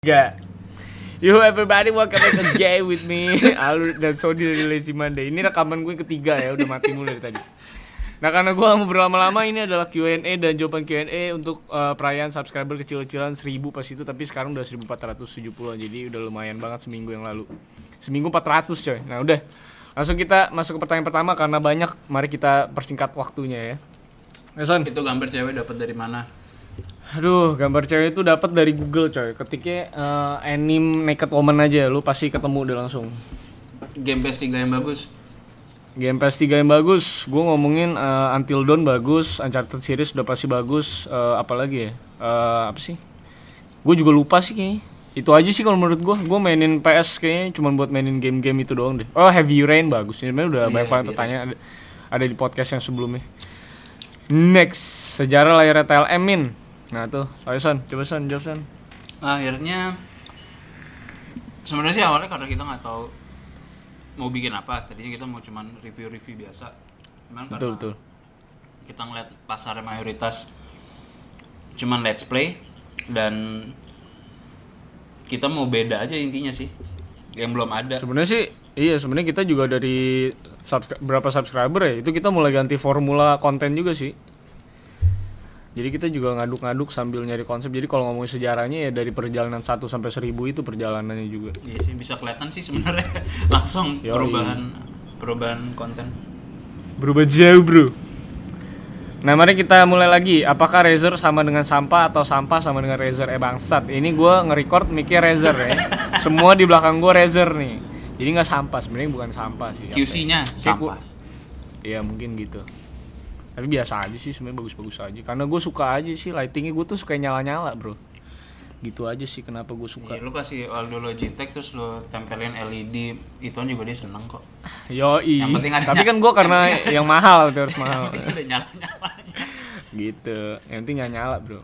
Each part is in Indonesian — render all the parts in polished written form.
Gak. Yo everybody, welcome back again with me Alur dan Sodi dari Lazy Monday. Ini rekaman gue ketiga ya, udah mati mulu dari tadi. Nah karena gue gak mau berlama-lama, ini adalah Q&A dan jawaban Q&A untuk perayaan subscriber kecil-kecilan 1000 pas itu. Tapi sekarang udah 1470, jadi udah lumayan banget seminggu yang lalu. Seminggu 400 coy. Nah udah, langsung kita masuk ke pertanyaan pertama karena banyak. Mari kita persingkat waktunya ya. Son, itu gambar cewek dapat dari mana? Aduh, gambar cewek itu dapat dari Google coy. Ketiknya anime naked woman aja, lu pasti ketemu udah langsung. Game PS3 yang bagus. Game PS3 yang bagus, gue ngomongin Until Dawn bagus, Uncharted series udah pasti bagus. Apalagi ya? Apa sih? Gue juga lupa sih kayaknya. Itu aja sih kalau menurut gue mainin PS kayaknya cuma buat mainin game-game itu doang deh. Oh, Heavy Rain bagus. Ini sebenarnya udah banyak banget pertanyaan ada di podcast yang sebelumnya. Next, sejarah layar TLM Min. Nah tuh, ayo Son, coba Son, jawab Son. Akhirnya sebenarnya sih awalnya karena kita nggak tahu mau bikin apa, tadinya kita mau cuman review biasa. Cuman Betul. Kita ngeliat pasarnya mayoritas cuman let's play dan kita mau beda aja intinya sih, yang belum ada. Sebenarnya sih, iya sebenarnya kita juga dari berapa subscriber ya, itu kita mulai ganti formula konten juga sih. Jadi kita juga ngaduk-ngaduk sambil nyari konsep. Jadi kalau ngomongin sejarahnya ya dari perjalanan 1 sampai 1000 itu perjalanannya juga. Iya sih, bisa kelihatan sih sebenarnya langsung perubahan konten. Berubah jauh, Bro. Nah, mari kita mulai lagi. Apakah Razer sama dengan sampah atau sampah sama dengan Razer? Bangsat. Ini gue nge-record mikir Razer ya. Semua di belakang gue Razer nih. Jadi enggak sampah, sebenarnya bukan sampah sih. QC-nya sampah. Iya, mungkin gitu. Tapi biasa aja sih, sebenarnya bagus-bagus aja. Karena gue suka aja sih, lightingnya gue tuh suka nyala-nyala bro. Gitu aja sih kenapa gue suka. Iya, lu kasih Aldo Logitech terus lu tempelin LED, itu juga dia seneng kok. Yoi. Tapi kan gue karena yang mahal tuh harus mahal. Ada nyala-nyalanya. Gitu, yang penting nyala bro.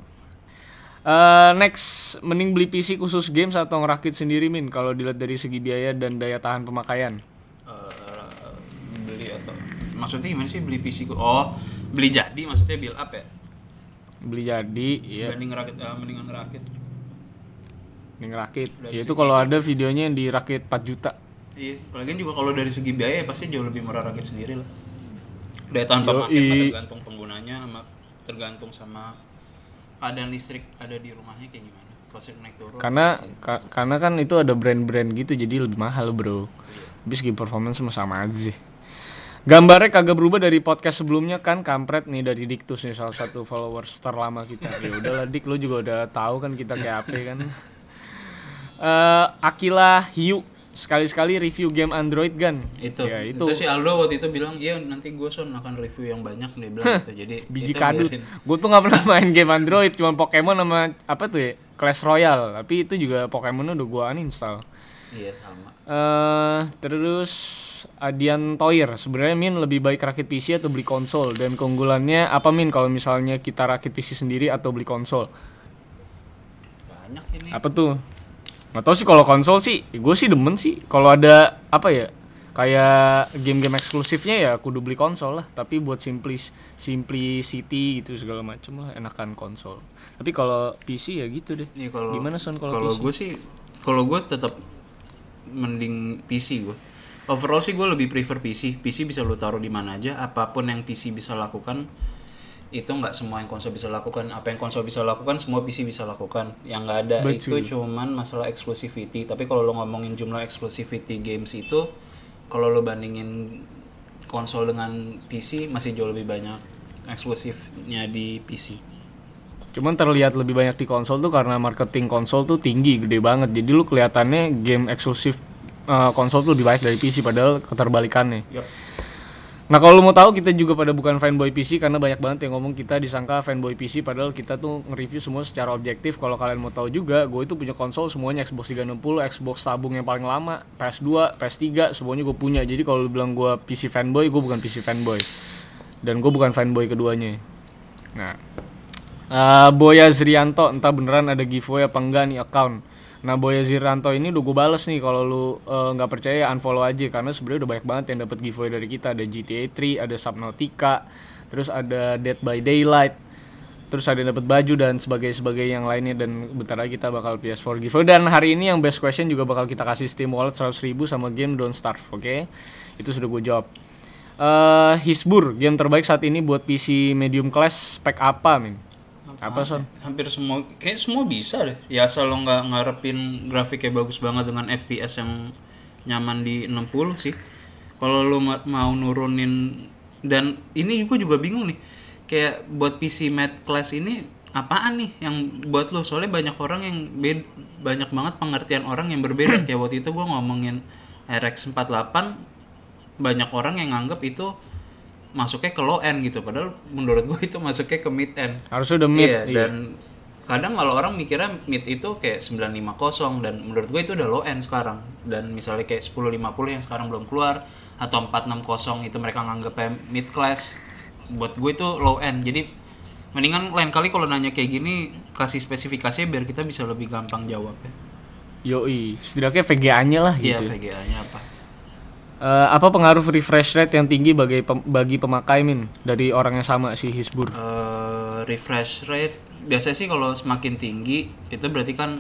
Next, mending beli PC khusus games atau ngerakit sendiri Min? Kalau dilihat dari segi biaya dan daya tahan pemakaian. Beli atau maksudnya gimana sih beli PC? Oh, beli jadi maksudnya build up ya? Beli jadi, iya. Mendingan ngerakit. Ya itu kalau ada videonya yang dirakit 4 juta. Iya, apalagi juga kalau dari segi biaya pasti jauh lebih murah rakit sendiri lah. Daya tahan pemakaian tergantung penggunanya, tergantung sama keadaan listrik ada di rumahnya kayak gimana. Proses naik turun. Karena kan itu ada brand-brand gitu jadi lebih mahal, Bro. Tapi segi performance sama aja sih. Gambarnya kagak berubah dari podcast sebelumnya kan, kampret nih dari Diktus nih, salah satu followers terlama kita. Ya udahlah Dik, lu juga udah tahu kan kita kayak apa kan. Akila Hiu, sekali-sekali review game Android kan. Itu si Aldo waktu itu bilang, "Iya, nanti gue akan review yang banyak," dia bilang gitu. Jadi biji kadut. Gue tuh enggak pernah main game Android, cuma Pokemon sama apa tuh ya? Clash Royale. Tapi itu juga Pokemon udah gue uninstall. Iya, sama. Terus Adian Toir, sebenarnya Min lebih baik rakit PC atau beli konsol, dan keunggulannya apa Min kalau misalnya kita rakit PC sendiri atau beli konsol? Banyak ini. Apa tuh? Nggak tahu sih, kalau konsol sih gue sih demen sih kalau ada apa ya, kayak game-game eksklusifnya ya kudu beli konsol lah. Tapi buat simplicity gitu segala macem lah enakan konsol. Tapi kalau PC ya gitu deh. Ya, gimana Son kalau PC? Kalau gue tetap mending PC gue. Overall sih gue lebih prefer PC. PC bisa lu taruh di mana aja, apapun yang PC bisa lakukan itu nggak semua yang konsol bisa lakukan. Apa yang konsol bisa lakukan semua PC bisa lakukan. Yang nggak ada itu cuman masalah exclusivity. Tapi kalau lu ngomongin jumlah exclusivity games itu, kalau lu bandingin konsol dengan PC masih jauh lebih banyak eksklusifnya di PC. Cuman terlihat lebih banyak di konsol tuh karena marketing konsol tuh tinggi, gede banget. Jadi lu kelihatannya game eksklusif konsol tuh lebih banyak dari PC, padahal keterbalikannya. Yep. Nah kalau lu mau tahu, kita juga pada bukan fanboy PC karena banyak banget yang ngomong kita disangka fanboy PC, padahal kita tuh nge-review semua secara objektif. Kalau kalian mau tahu juga, gue itu punya konsol semuanya Xbox 360, Xbox tabung yang paling lama, PS2, PS3, semuanya gue punya. Jadi kalau lu bilang gue PC fanboy, gue bukan PC fanboy. Dan gue bukan fanboy keduanya. Nah, Boya Zrianto, entah beneran ada giveaway apa enggak nih account. Nah Boya Zrianto ini udah gue bales nih, kalau lu nggak percaya unfollow aja, karena sebenarnya udah banyak banget yang dapat giveaway dari kita. Ada GTA 3, ada Subnautica, terus ada Dead by Daylight, Terus ada yang dapat baju dan sebagai yang lainnya, dan bentar lagi kita bakal PS4 giveaway. Dan hari ini yang best question juga bakal kita kasih Steam Wallet 100.000 sama game Don't Starve, oke? Itu sudah gue jawab. Hisbur, game terbaik saat ini buat PC medium class spek apa, Min? Apa, Son? Hampir semua, kayak semua bisa deh. Ya asal lo nggak ngarepin grafiknya bagus banget dengan FPS yang nyaman di 60 sih. Kalau lo mau nurunin, dan ini juga bingung nih. Kayak buat PC mid class ini apaan nih yang buat lo? Soalnya banyak orang yang banyak banget pengertian orang yang berbeda. Kayak waktu itu gue ngomongin RX 48, banyak orang yang nganggep itu masuknya ke low end gitu, padahal menurut gue itu masuknya ke mid end. Harusnya udah mid. Iya, dan kadang kalau orang mikirnya mid itu kayak 950, dan menurut gue itu udah low end sekarang. Dan misalnya kayak 1050 yang sekarang belum keluar, atau 460 itu mereka nganggepnya mid class, buat gue itu low end. Jadi mendingan lain kali kalau nanya kayak gini kasih spesifikasinya biar kita bisa lebih gampang jawab ya. Yoi, setidaknya VGA-nya lah gitu. Iya, VGA-nya apa? Apa pengaruh refresh rate yang tinggi bagi pemakai, Min, dari orang yang sama si Hisbur? Refresh rate biasanya sih kalau semakin tinggi itu berarti kan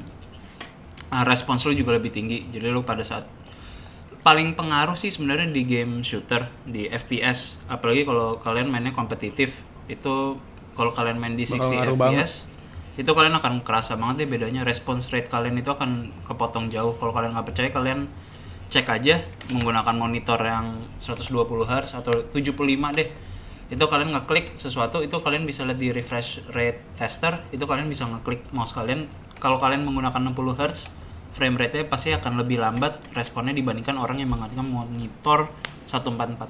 respons lu juga lebih tinggi. Jadi lu pada saat paling pengaruh sih sebenarnya di game shooter, di FPS, apalagi kalau kalian mainnya kompetitif. Itu kalau kalian main di 60 FPS banget. Itu kalian akan kerasa banget ya bedanya. Response rate kalian itu akan kepotong jauh. Kalau kalian nggak percaya, kalian cek aja menggunakan monitor yang 120 Hz atau 75 deh. Itu kalian ngeklik sesuatu, itu kalian bisa lihat di refresh rate tester, itu kalian bisa ngeklik mouse kalian. Kalau kalian menggunakan 60 Hz, frame rate-nya pasti akan lebih lambat responnya dibandingkan orang yang menggunakan monitor 144.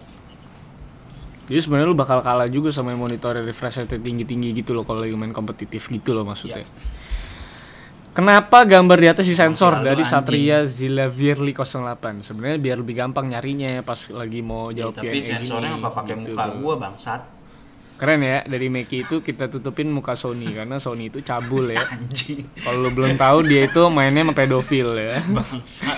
Jadi sebenarnya lu bakal kalah juga sama yang monitor refresh rate tinggi-tinggi gitu loh kalau lagi main kompetitif gitu loh maksudnya. Kenapa gambar di atas disensor dari Satria Zilavirli 08? Sebenarnya biar lebih gampang nyarinya pas lagi mau jawab Q&A tapi sensornya apa pakai gitu, muka gua bangsat. Keren ya, dari Meki itu kita tutupin muka Sony karena Sony itu cabul ya. Kalau lu belum tahu dia itu mainnya sama pedofil ya. Bangsat.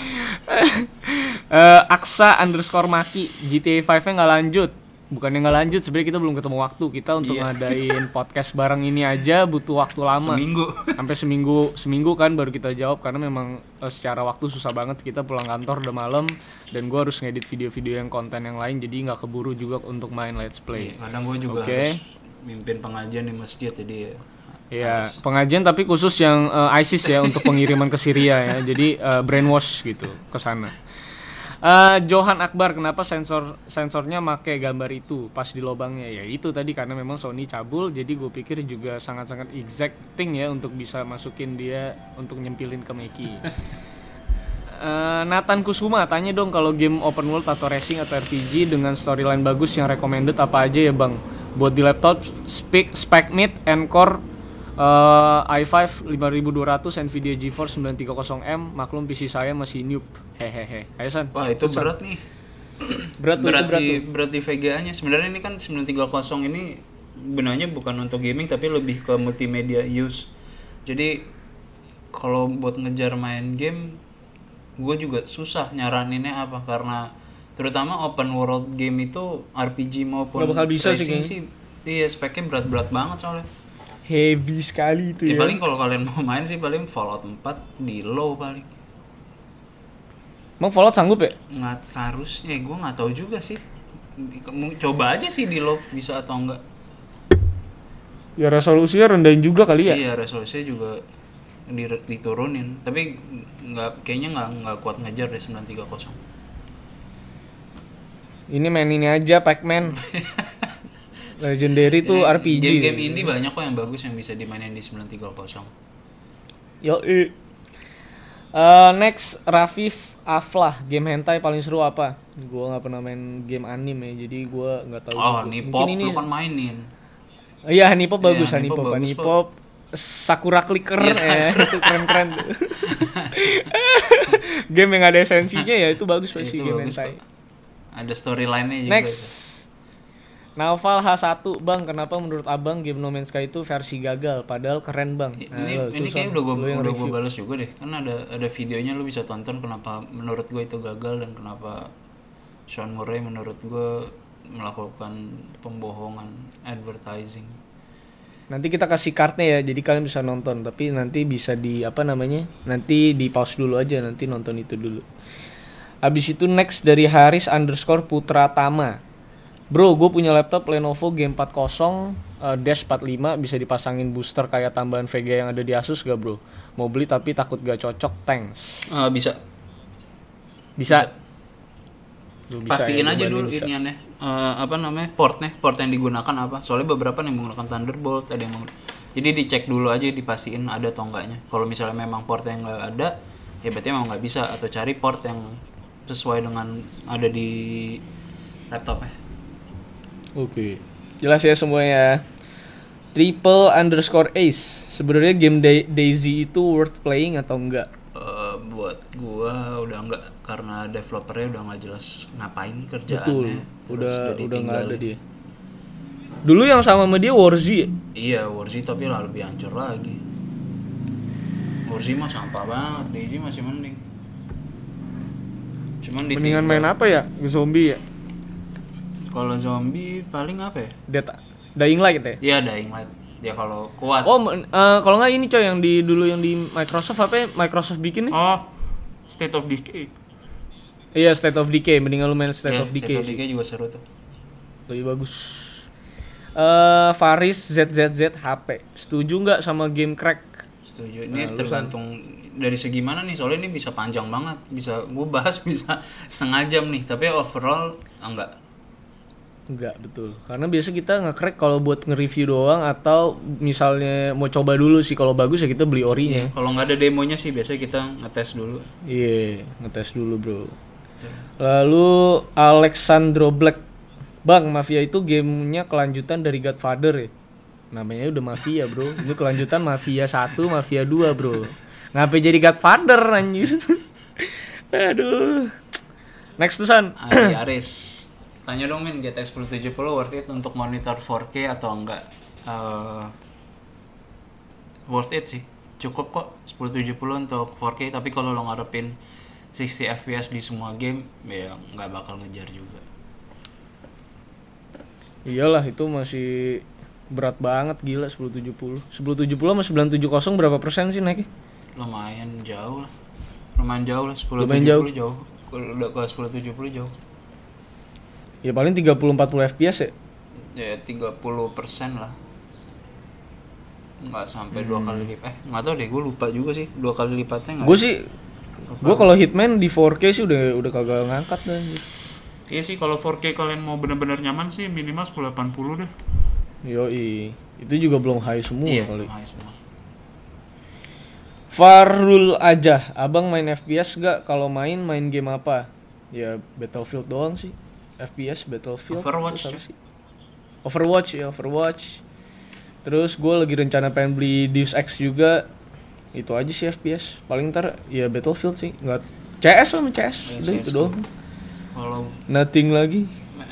Aksa_Maki, GTA 5-nya nggak lanjut. Bukannya nggak lanjut, sebenarnya kita belum ketemu waktu. Kita untuk ngadain podcast bareng ini aja butuh waktu lama. Sampai seminggu kan baru kita jawab, karena memang secara waktu susah banget. Kita pulang kantor udah malam dan gue harus ngedit video-video yang konten yang lain, jadi nggak keburu juga untuk main let's play. Kadang gue juga harus mimpin pengajian di masjid, jadi ya pengajian tapi khusus yang ISIS ya untuk pengiriman ke Syria ya. Jadi brainwash gitu ke sana. Johan Akbar, kenapa sensornya make gambar itu pas di lobangnya? Ya itu tadi karena memang Sony cabul, jadi gue pikir juga sangat-sangat exacting ya untuk bisa masukin dia untuk nyempilin ke Meki. Nathan Kusuma tanya dong, kalau game open world atau racing atau RPG dengan storyline bagus yang recommended apa aja ya bang? Buat di laptop spec mid Encore i5 5200 Nvidia GeForce 930M, maklum PC saya masih noob. Hehehe. Ayo San. Wah, itu berat nih. berat di VGA-nya. Sebenarnya ini kan 930 ini benarnya bukan untuk gaming tapi lebih ke multimedia use. Jadi kalau buat ngejar main game, gue juga susah nyaraninnya apa, karena terutama open world game itu RPG maupun nggak bakal bisa racing sih. Iya, speknya berat banget soalnya. Heavy sekali itu ya. Paling kalau kalian mau main sih paling Fallout 4 di low paling. Emang Fallout sanggup ya? Nggak harusnya, gue nggak tahu juga sih. Coba aja sih di low bisa atau enggak. Ya resolusinya rendahin juga kali ya. Iya, resolusinya juga diturunin. Tapi kayaknya nggak kuat ngejar deh 930. Ini main ini aja Pac-Man. Legendary tuh RPG. Game indie banyak kok yang bagus yang bisa dimainin di 930. Yo. Next, Rafif Aflah, game hentai paling seru apa? Gua nggak pernah main game anime ya, jadi gua nggak tahu. Oh, Nipop lu kan mainin. Iya, Nipop bagus, Nipop. Sakura Clicker itu keren. Game yang ada esensinya ya itu bagus pasti game hentai. Ada storyline-nya juga. Next. Naval H1, Bang, kenapa menurut Abang game No Man's Sky itu versi gagal padahal keren, Bang? Ini kayaknya udah gue balas juga deh. Kan ada videonya, lu bisa tonton kenapa menurut gue itu gagal dan kenapa Sean Murray menurut gue melakukan pembohongan advertising. Nanti kita kasih cardnya ya, jadi kalian bisa nonton. Tapi nanti bisa di apa namanya? Nanti di pause dulu aja, nanti nonton itu dulu. Abis itu next dari Haris _ Putra Tama. Bro, gue punya laptop Lenovo G40 Dash 45, bisa dipasangin booster kayak tambahan VGA yang ada di Asus gak bro? Mau beli tapi takut gak cocok, thanks. Bisa. Bisa. Pastiin aja dulu iniannya. Apa namanya? Port yang digunakan apa? Soalnya beberapa yang menggunakan Thunderbolt, ada yang jadi dicek dulu aja, dipastiin ada atau enggaknya. Kalau misalnya memang port yang nggak ada, ya berarti memang nggak bisa, atau cari port yang sesuai dengan ada di laptopnya. Oke. Jelas ya semuanya. Triple_Ace. Sebenarnya game Daisy itu worth playing atau enggak? Buat gua udah enggak, karena developernya udah nggak jelas ngapain Betul. kerjaannya. Udah nggak ada dia. Dulu yang sama dia Warzy. Iya, Warzy tapi lah lebih hancur lagi. Warzy mah sampah banget, Daisy masih mending. Cuman Mendingan main apa ya? Zombie ya? Kalau zombie paling apa ya? Dying Light ya? Iya, Dying Light. Ya kalau kuat. Oh, kalau nggak ini coy yang dulu yang di Microsoft apa ya? Microsoft bikin nih? Oh, State of Decay. Iya, State of Decay. Mendingan lu main State of Decay. State of Decay juga seru tuh. Lebih bagus. Faris ZZZ HP. Setuju nggak sama game crack? Setuju. Ini tergantung dari segi mana nih. Soalnya ini bisa panjang banget. Bisa gue bahas bisa setengah jam nih. Tapi overall enggak. Enggak, betul. Karena biasa kita nge-crack kalau buat nge-review doang, atau misalnya mau coba dulu sih, kalau bagus ya kita beli orinya. Kalau nggak ada demonya sih biasa kita ngetes dulu. Iya, ngetes dulu bro. Lalu Alexandro Black. Bang, Mafia itu gamenya kelanjutan dari Godfather ya? Namanya udah Mafia bro. Ini kelanjutan Mafia 1, Mafia 2 bro. Ngapain jadi Godfather anjir? Aduh. Next tuh San. Aris. Tanya dong Min, GTX 1070 worth it untuk monitor 4K atau enggak? Worth it sih, cukup kok 1070 untuk 4K. Tapi kalau lo ngarepin 60 fps di semua game, ya nggak bakal ngejar juga. Iyalah, itu masih berat banget, gila 1070. 1070 sama 970 berapa persen sih naiknya? Lumayan jauh lah. 1070 jauh. Kalau udah ke 1070 jauh. Ya paling 30-40 fps ya? Ya 30% lah. Nggak sampai 2 kali lipat. Nggak tahu deh, gue lupa juga sih. 2 kali lipatnya nggak. Gue kalau Hitman di 4K sih udah kagak ngangkat dah. Iya sih, kalau 4K kalian mau benar-benar nyaman sih minimal 1080 deh. Yoi, itu juga belum high semua kali. High semua. Farul aja, abang main FPS gak? Kalau main game apa? Ya Battlefield doang sih. FPS, Battlefield. Overwatch. Terus gue lagi rencana pengen beli Deus Ex juga. Itu aja sih FPS. Paling ntar ya Battlefield sih. Nggak CS sama CS. Udah itu doang. Kalau nothing lagi.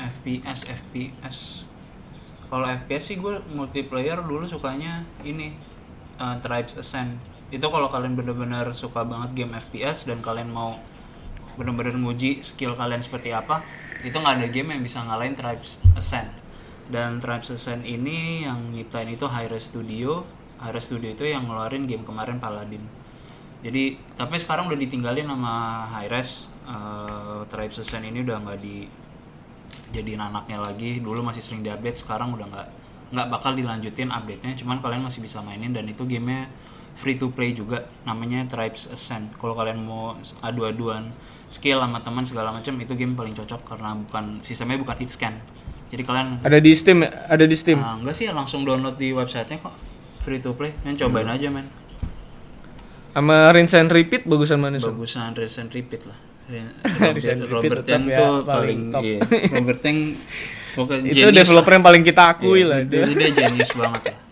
FPS. Kalau FPS sih gue multiplayer dulu sukanya ini Tribes Ascent. Itu kalau kalian benar-benar suka banget game FPS dan kalian mau benar-benar nguji skill kalian seperti apa, itu nggak ada game yang bisa ngalahin Tribes Ascent. Dan Tribes Ascent ini yang nyiptain itu Hi-Rez Studio. Hi-Rez Studio itu yang ngeluarin game kemarin Paladin. Jadi tapi sekarang udah ditinggalin sama Hi-Rez. Tribes Ascent ini udah nggak jadiin anaknya lagi. Dulu masih sering diupdate, sekarang udah nggak bakal dilanjutin update-nya. Cuman kalian masih bisa mainin dan itu gamenya free to play juga, namanya Tribes Ascent. Kalau kalian mau adu-aduan skill sama teman segala macam, itu game paling cocok karena sistemnya bukan hit scan. Jadi kalian ada di Steam ya? Ada di Steam? Enggak sih, langsung download di websitenya kok. Free to play. Cobain aja men. Sama rinse and repeat bagusan mana sih? Bagusan rinse and repeat lah. Robert yang ya, tuh paling top. Iya. Robert yang itu developer yang paling kita akui lah. Jadi dia genius banget lah.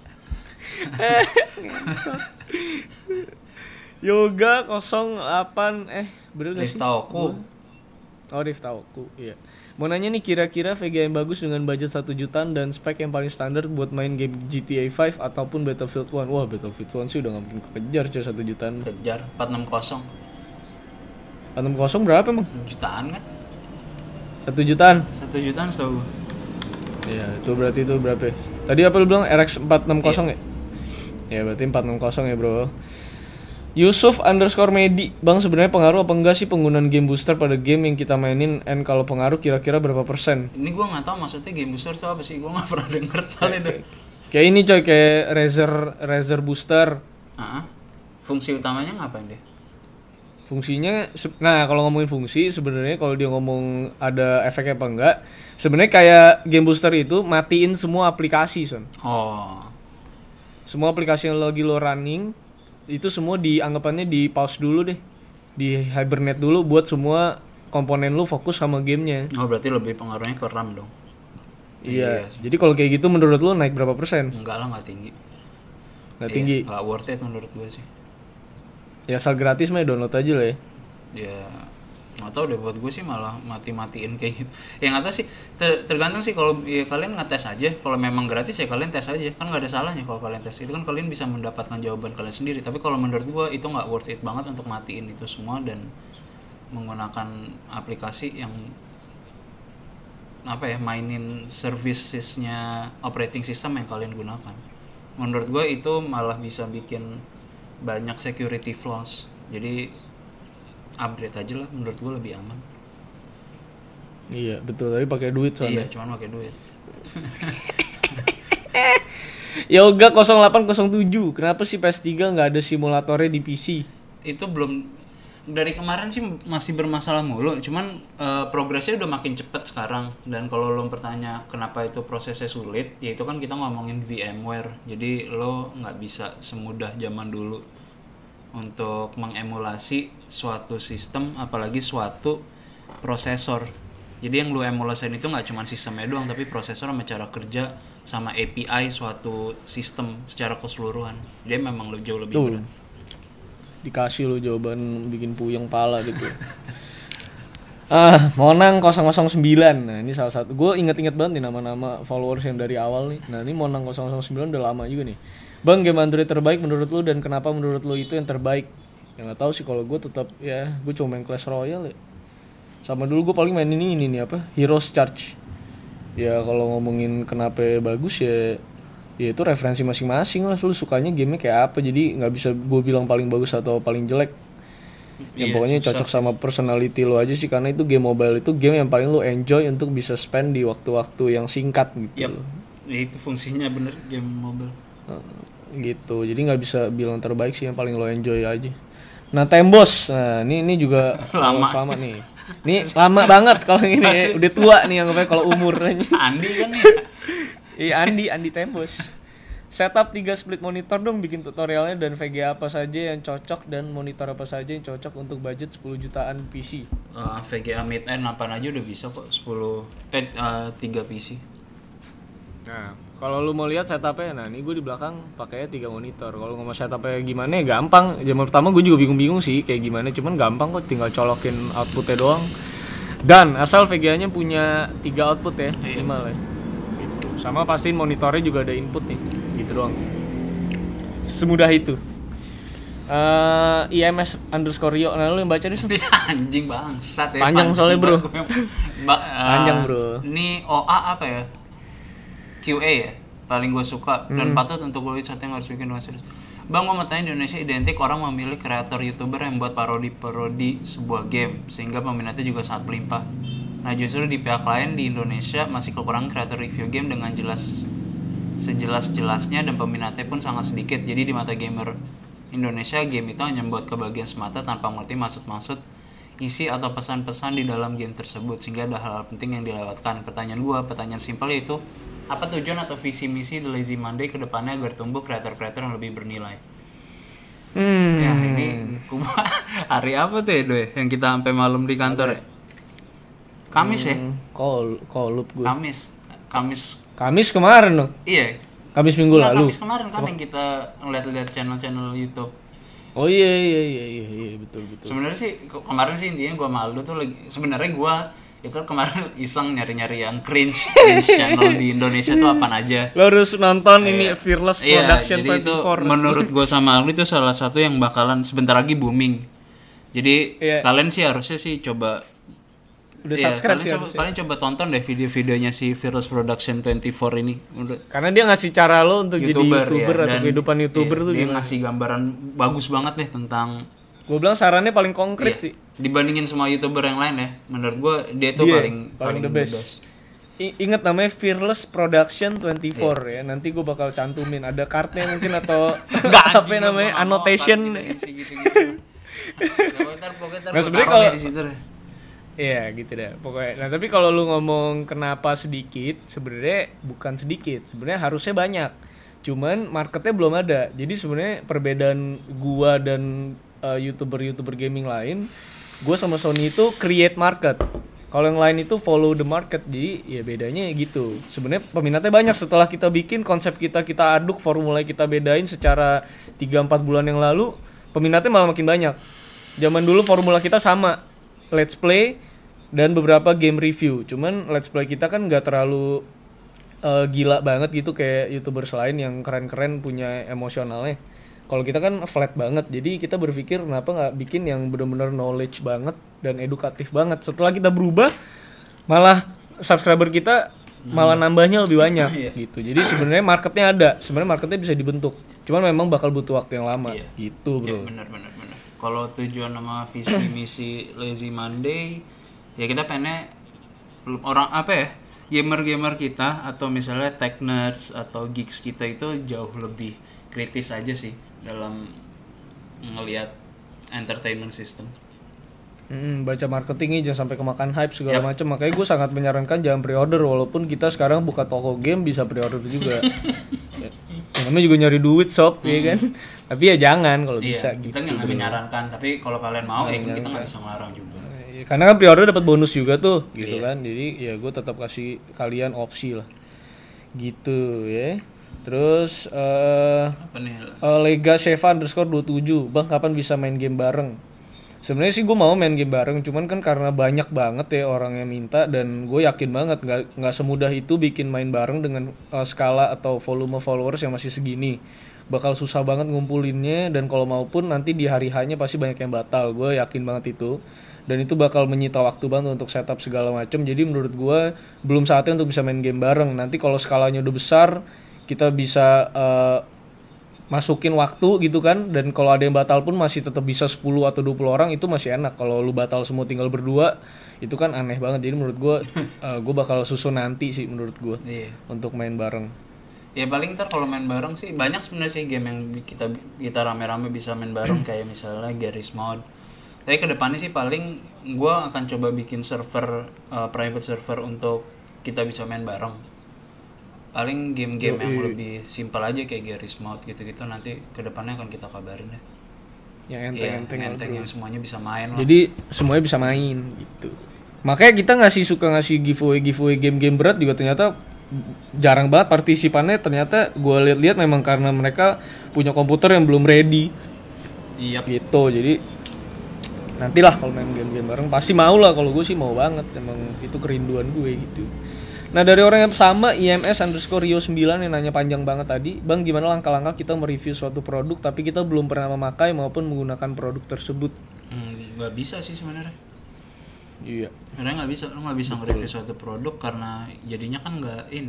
Yoga 08 bener gak sih? Riftaoku. Riftaoku, iya. Mau nanya nih, kira-kira VGA yang bagus dengan budget 1 jutaan dan spek yang paling standar buat main game GTA 5 ataupun Battlefield 1. Wah, Battlefield 1 sih udah gak mungkin kejar coy 1 jutaan. Kejar 460. 460 berapa emang? 1 jutaan kan? 1 jutaan? 1 jutaan setahu gue. Iya, itu berarti itu berapa ya? Tadi apa lu bilang RX 460 ya? Ya berarti 460 ya bro. Yusuf_Medi, Bang sebenarnya pengaruh apa enggak sih penggunaan game booster pada game yang kita mainin? And kalau pengaruh kira-kira berapa persen? Ini gue nggak tahu maksudnya game booster itu apa sih, gue nggak pernah dengar soalnya deh. Kayak ini coy, kayak Razer booster. Fungsi utamanya ngapain deh? Fungsinya, nah kalau ngomongin fungsi sebenarnya kalau dia ngomong ada efeknya apa enggak, sebenarnya kayak game booster itu matiin semua aplikasi son. Oh. Semua aplikasi yang lagi lo running itu semua dianggapannya di pause dulu deh, di hibernate dulu buat semua komponen lu fokus sama gamenya. Oh berarti lebih pengaruhnya ke RAM dong. Iya. Jadi kalau kayak gitu menurut lu naik berapa persen? Enggak lah, nggak tinggi. Nggak tinggi. Nggak worth it menurut gue sih. Ya asal gratis mah download aja lah ya. Ya nggak tahu deh, buat gue sih malah mati-matiin kayak gitu. Ya nggak tahu sih, tergantung sih. Kalau ya kalian ngetes aja, kalau memang gratis ya kalian tes aja, kan nggak ada salahnya kalau kalian tes. Itu kan kalian bisa mendapatkan jawaban kalian sendiri. Tapi kalau menurut gue itu nggak worth it banget untuk matiin itu semua dan menggunakan aplikasi yang apa ya, mainin servicesnya operating system yang kalian gunakan. Menurut gue itu malah bisa bikin banyak security flaws. Jadi upgrade aja lah, menurut gue lebih aman. Iya betul, tapi pakai duit soalnya. Iya, cuman pakai duit. Yoga 0807, kenapa sih PS3 nggak ada simulatornya di PC? Itu belum, dari kemarin sih masih bermasalah mulu. Cuman progresnya udah makin cepet sekarang. Dan kalau lo bertanya kenapa itu prosesnya sulit, ya itu kan kita ngomongin VMware. Jadi lo nggak bisa semudah zaman dulu untuk mengemulasi suatu sistem, apalagi suatu prosesor. Jadi yang lu emulasiin itu nggak cuma sistemnya doang, tapi prosesor sama cara kerja sama API suatu sistem secara keseluruhan. Dia memang jauh lebih berat. Dikasih lu jawaban bikin puyeng pala gitu. Monang 009. Nah, ini salah satu. Gue inget-inget banget nih nama-nama followers yang dari awal nih. Nah, ini Monang 009 udah lama juga nih. Bang, game Android terbaik menurut lu dan kenapa menurut lu itu yang terbaik? Ya nggak tahu sih, kalau gue tetap ya gue cuma main Clash Royale ya. Sama dulu gue paling main ini nih apa? Heroes Charge. Ya kalau ngomongin kenapa bagus ya itu referensi masing-masing lah. Lu sukanya gamenya kayak apa? Jadi nggak bisa gue bilang paling bagus atau paling jelek. Yang pokoknya cocok sama personality lo aja sih, karena itu game mobile itu game yang paling lo enjoy untuk bisa spend di waktu-waktu yang singkat gitu. Ya, itu fungsinya bener game mobile. Gitu, jadi nggak bisa bilang terbaik sih, yang paling lo enjoy aja. Nah Tembos, nah ini juga lama nih. Ini lama banget kalau ini ya. Udah tua nih anggapnya kalau umur. Andi kan nih. Iya Andi Tembos. Setup 3 split monitor dong, bikin tutorialnya dan VGA apa saja yang cocok dan monitor apa saja yang cocok untuk budget 10 jutaan PC. VGA mid-end 8 aja udah bisa kok, 3 PC. Nah, kalau lu mau lihat setupnya, nah ini gue di belakang pakainya 3 monitor. Kalau ngomong setupnya gimana ya gampang. Zaman pertama gue juga bingung-bingung sih kayak gimana, cuman gampang kok, tinggal colokin outputnya doang. Dan asal VGA-nya punya 3 output ya, minimal ya. Gitu. Sama pastiin monitornya juga ada input nih, gitu doang. Semudah itu. IMS_Rio, nah lu yang baca nih Anjing bangsat ya. Panjang soalnya bro. Panjang bro. Ini OA apa ya? QA ya, paling gue suka dan patut untuk gue lihat yang harus bikin dengan serius. Bang, gue mau tanya, di Indonesia identik orang memilih kreator youtuber yang buat parodi sebuah game sehingga peminatnya juga sangat melimpah. Nah justru di pihak lain di Indonesia masih kekurangan kreator review game dengan sejelas-jelasnya dan peminatnya pun sangat sedikit. Jadi di mata gamer Indonesia, game itu hanya membuat kebahagiaan semata tanpa mengerti maksud-maksud isi atau pesan-pesan di dalam game tersebut, sehingga ada hal-hal penting yang dilewatkan. Pertanyaan simpel yaitu, apa tujuan atau visi misi The Lazy Monday ke depannya agar tumbuh kreator-kreator yang lebih bernilai? Ya ini hari apa tuh ya Doy, yang kita sampai malam di kantor ya? Kamis ya? Kolup gue. Kamis kemarin dong. Iya. Kamis minggu lalu. Kamis kemarin kan yang kita ngeliat-liat channel-channel YouTube. Oh iya betul. Sebenarnya sih kemarin sih intinya gue sama Aldo tuh lagi, sebenarnya gue ya kan kemarin iseng nyari-nyari yang cringe channel di Indonesia tuh apaan aja. Lo harus nonton ini Fearless Production 24. Jadi itu menurut gue sama Aldo itu salah satu yang bakalan sebentar lagi booming. Jadi kalian sih harusnya sih coba Udah Iya, subscribe kalian sih coba, harusnya. kalian coba tonton deh video-videonya si Fearless Production 24 ini. Karena dia ngasih cara lo untuk jadi YouTuber ya, atau dan kehidupan YouTuber iya, tuh dia gimana. ngasih gambaran bagus banget deh tentang Gue bilang sarannya paling konkret iya, sih. dibandingin semua YouTuber yang lain ya. Menurut gua dia tuh Dia paling the best. Ingat namanya Fearless Production 24 ya. Nanti gue bakal cantumin ada kartnya mungkin atau apa namanya annotation. Nah, sebenarnya kalau- Iya gitu deh pokoknya. Nah tapi kalau lu ngomong kenapa sedikit, sebenarnya bukan sedikit, sebenarnya harusnya banyak. Cuman marketnya belum ada. Jadi sebenarnya perbedaan gua dan youtuber gaming lain, gua sama Sony itu create market. Kalau yang lain itu follow the market. Jadi ya bedanya gitu. Sebenarnya peminatnya banyak setelah kita bikin konsep kita aduk, formula kita bedain secara 3-4 bulan yang lalu, peminatnya malah makin banyak. Zaman dulu formula kita sama, let's play dan beberapa game review. Cuman let's play kita kan nggak terlalu gila banget gitu kayak YouTubers lain yang keren-keren punya emosionalnya. Kalau kita kan flat banget, jadi kita berpikir kenapa nggak bikin yang benar-benar knowledge banget dan edukatif banget. Setelah kita berubah, malah subscriber kita malah nambahnya lebih banyak gitu. Jadi sebenarnya marketnya ada, sebenarnya marketnya bisa dibentuk. Cuman memang bakal butuh waktu yang lama, gitu bro. Iya, benar. Kalau tujuan sama visi misi Lazy Monday, ya kita pengennya orang apa ya, gamer kita atau misalnya tech nerds atau geeks kita itu jauh lebih kritis aja sih dalam ngelihat entertainment system. Baca marketingnya jangan sampai kemakan hype segala macam. Makanya gue sangat menyarankan jangan pre-order, walaupun kita sekarang buka toko game bisa pre-order juga. Ya, namanya juga nyari duit sob, ya kan. Tapi ya jangan kalau bisa. Kita gitu, nggak menyarankan, tapi kalau kalian mau ya kita nggak bisa ngelarang juga. Karena kan pre-order dapat bonus juga tuh, gitu kan. Jadi ya gue tetap kasih kalian opsi lah, gitu ya. Terus Apa nih? Lega Sheva _27 Bang kapan bisa main game bareng? Sebenarnya sih gue mau main game bareng, cuman kan karena banyak banget ya orang yang minta, dan gue yakin banget nggak semudah itu bikin main bareng dengan skala atau volume followers yang masih segini. Bakal susah banget ngumpulinnya, dan kalau maupun nanti di hari hanya pasti banyak yang batal. Gue yakin banget itu, dan itu bakal menyita waktu banget untuk setup segala macam. Jadi menurut gue belum saatnya untuk bisa main game bareng. Nanti kalau skalanya udah besar, kita bisa masukin waktu gitu kan, dan kalau ada yang batal pun masih tetap bisa 10 atau 20 orang, itu masih enak. Kalau lu batal semua tinggal berdua, itu kan aneh banget. Jadi menurut gue bakal susun nanti sih menurut gue untuk main bareng. Ya paling ntar kalau main bareng sih banyak sebenarnya sih game yang kita rame-rame bisa main bareng kayak misalnya Garry's Mod. Tapi kedepannya sih paling gue akan coba bikin server private server untuk kita bisa main bareng. Paling game-game yang lebih simpel aja kayak Garry's Mod gitu-gitu nanti kedepannya akan kita kabarin deh. Yang enteng yang semuanya bisa main lah. Jadi semuanya bisa main gitu. Makanya kita suka ngasih giveaway game-game berat juga ternyata jarang banget partisipannya. Ternyata gue lihat-lihat memang karena mereka punya komputer yang belum ready. Iya. Gitu. Jadi nantilah kalau main game-game bareng pasti mau lah. Kalau gue sih mau banget, emang itu kerinduan gue gitu. Nah dari orang yang sama IMS_Rio9 yang nanya panjang banget tadi, Bang gimana langkah-langkah kita mereview suatu produk tapi kita belum pernah memakai maupun menggunakan produk tersebut? Gak bisa sih sebenarnya. Iya. Sebenarnya lo nggak bisa nge-review suatu produk karena jadinya kan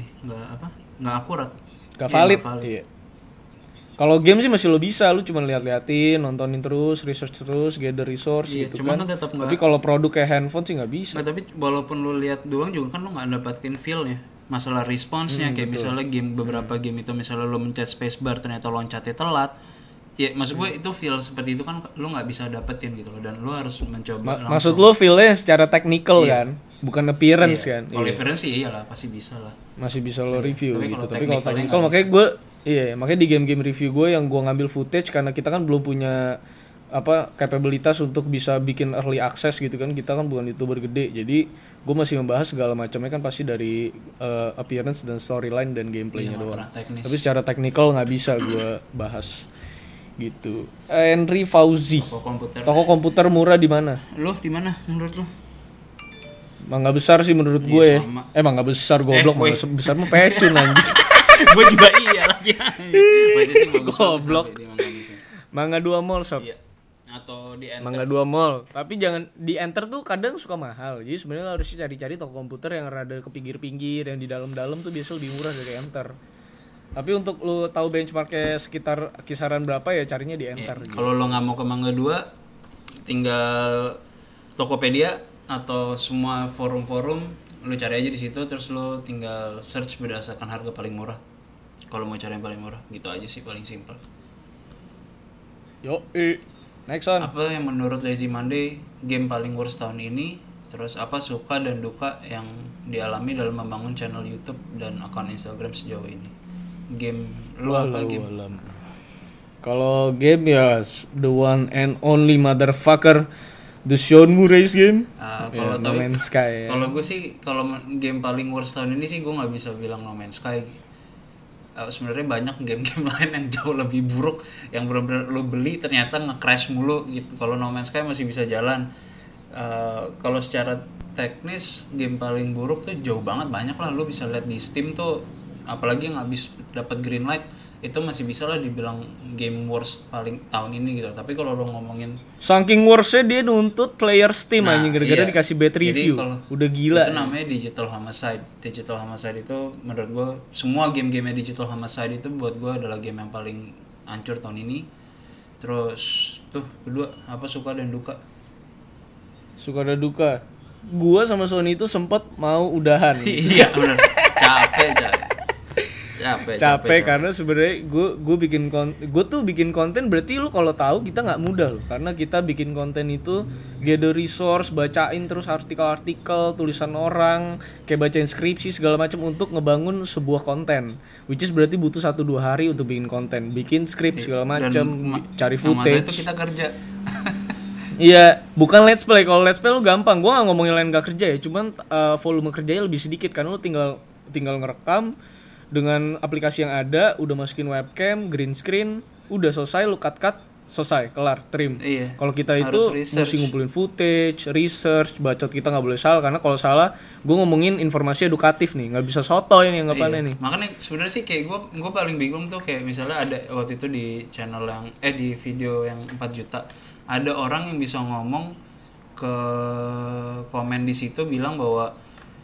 nggak akurat. Gak valid. Iya. Kalau game sih masih lo bisa, lu cuma lihat-liatin, nontonin terus, research terus, gather resource gitu kan. Tapi kalau produk kayak handphone sih nggak bisa. Nggak, tapi walaupun lu lihat doang juga kan lu nggak dapatin feel-nya. Masalah responsnya kayak misalnya game beberapa game itu misalnya lu mencet spacebar ternyata loncatnya telat. Ya maksud gue itu feel seperti itu kan lu nggak bisa dapetin gitu loh, dan lu harus mencoba langsung. Maksud lu feel-nya secara technical kan, bukan appearance kan. Kalau appearance sih iyalah pasti bisa lah. Masih bisa lo review gitu. Tapi kalau technical technical makanya gue makanya di game-game review gue yang gue ngambil footage karena kita kan belum punya kapabilitas untuk bisa bikin early access gitu kan. Kita kan bukan YouTuber gede. Jadi gue masih membahas segala macamnya kan pasti dari appearance dan storyline dan gameplaynya doang. Tapi secara technical nggak bisa gue bahas gitu. Henry Fauzi. Toko komputer murah di mana? Lu di mana menurut lu? Mangga Besar sih menurut gue ya. Mangga Besar goblok, Mangga Besar mah pecun anjing. Gue juga iya lagi. Goblok. Mangga 2 Mall shop. Iya. atau di enter. Mangga 2 Mall. Tapi jangan di enter tuh kadang suka mahal. Jadi sebenarnya harus cari-cari toko komputer yang rada ke pinggir-pinggir, yang di dalam-dalam tuh biasa lebih murah dari enter. Tapi untuk lu tahu benchmarknya sekitar kisaran berapa ya carinya di enter. Gitu. Kalau lo nggak mau ke Mangga 2, tinggal Tokopedia atau semua forum-forum lu cari aja di situ, terus lu tinggal search berdasarkan harga paling murah. Kalau mau cari yang paling murah, gitu aja sih paling simpel. Yo, next on. Apa yang menurut Lazy Monday game paling worst tahun ini? Terus apa suka dan duka yang dialami dalam membangun channel YouTube dan akun Instagram sejauh ini? Game lu apa game? Kalau game ya the one and only motherfucker, the Sean Murray's game. Kalau No Man's Sky. Kalau gue sih kalau game paling worst tahun ini sih gue nggak bisa bilang No Man's Sky. Sebenarnya banyak game-game lain yang jauh lebih buruk yang benar-benar lo beli ternyata nge-crash mulu gitu. Kalau No Man's Sky masih bisa jalan. Kalau secara teknis game paling buruk tuh jauh banget, banyak lah. Lo bisa lihat di Steam tuh, apalagi yang habis dapat green light itu masih bisa lah dibilang game worst paling tahun ini gitu. Tapi kalau lo ngomongin saking worstnya dia nuntut player Steam aja gara-gara dikasih bad review. Udah gila. Itu namanya digital homicide. Digital homicide itu menurut gue semua game-game digital homicide itu buat gue adalah game yang paling hancur tahun ini. Terus tuh kedua apa suka dan duka? Suka dan duka. Gua sama Sony itu sempat mau udahan. Iya benar. Capek karena sebenarnya gue bikin konten berarti lu kalau tahu kita nggak mudah loh, karena kita bikin konten itu gather resource, bacain terus artikel-artikel tulisan orang, kayak bacain skripsi segala macam untuk ngebangun sebuah konten, which is berarti butuh 1-2 hari untuk bikin konten, bikin skrip segala macam, cari footage. Itu kita kerja. Iya, bukan let's play. Kalau let's play lu gampang, gue nggak ngomongin lain gak kerja ya, cuman volume kerjanya lebih sedikit karena lu tinggal ngerekam dengan aplikasi yang ada, udah masukin webcam, green screen, udah selesai, lu cut, selesai, kelar, trim. Iya. Kalau kita itu mesti ngumpulin footage, research, bacot kita nggak boleh salah, karena kalau salah, gue ngomongin informasi edukatif nih, nggak bisa sotoy nih anggapannya nih. Makanya sebenarnya sih kayak gue paling bingung tuh kayak misalnya ada waktu itu di channel yang di video yang 4 juta, ada orang yang bisa ngomong ke komen di situ bilang bahwa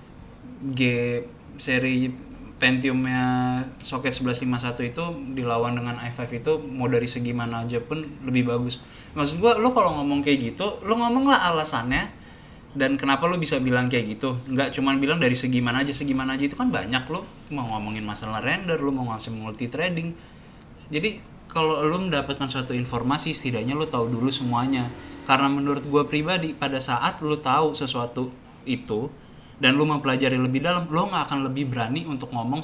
seri Pentiumnya soket 1151 itu dilawan dengan i5 itu mau dari segi mana aja pun lebih bagus. Maksud gua lo kalau ngomong kayak gitu, lo ngomonglah alasannya dan kenapa lo bisa bilang kayak gitu. Nggak cuman bilang dari segi mana aja itu kan banyak. Lo mau ngomongin masalah render, lo mau ngomongin multi threading. Jadi kalau lo mendapatkan suatu informasi setidaknya lo tahu dulu semuanya. Karena menurut gua pribadi pada saat lo tahu sesuatu itu dan lu mempelajari lebih dalam, lu nggak akan lebih berani untuk ngomong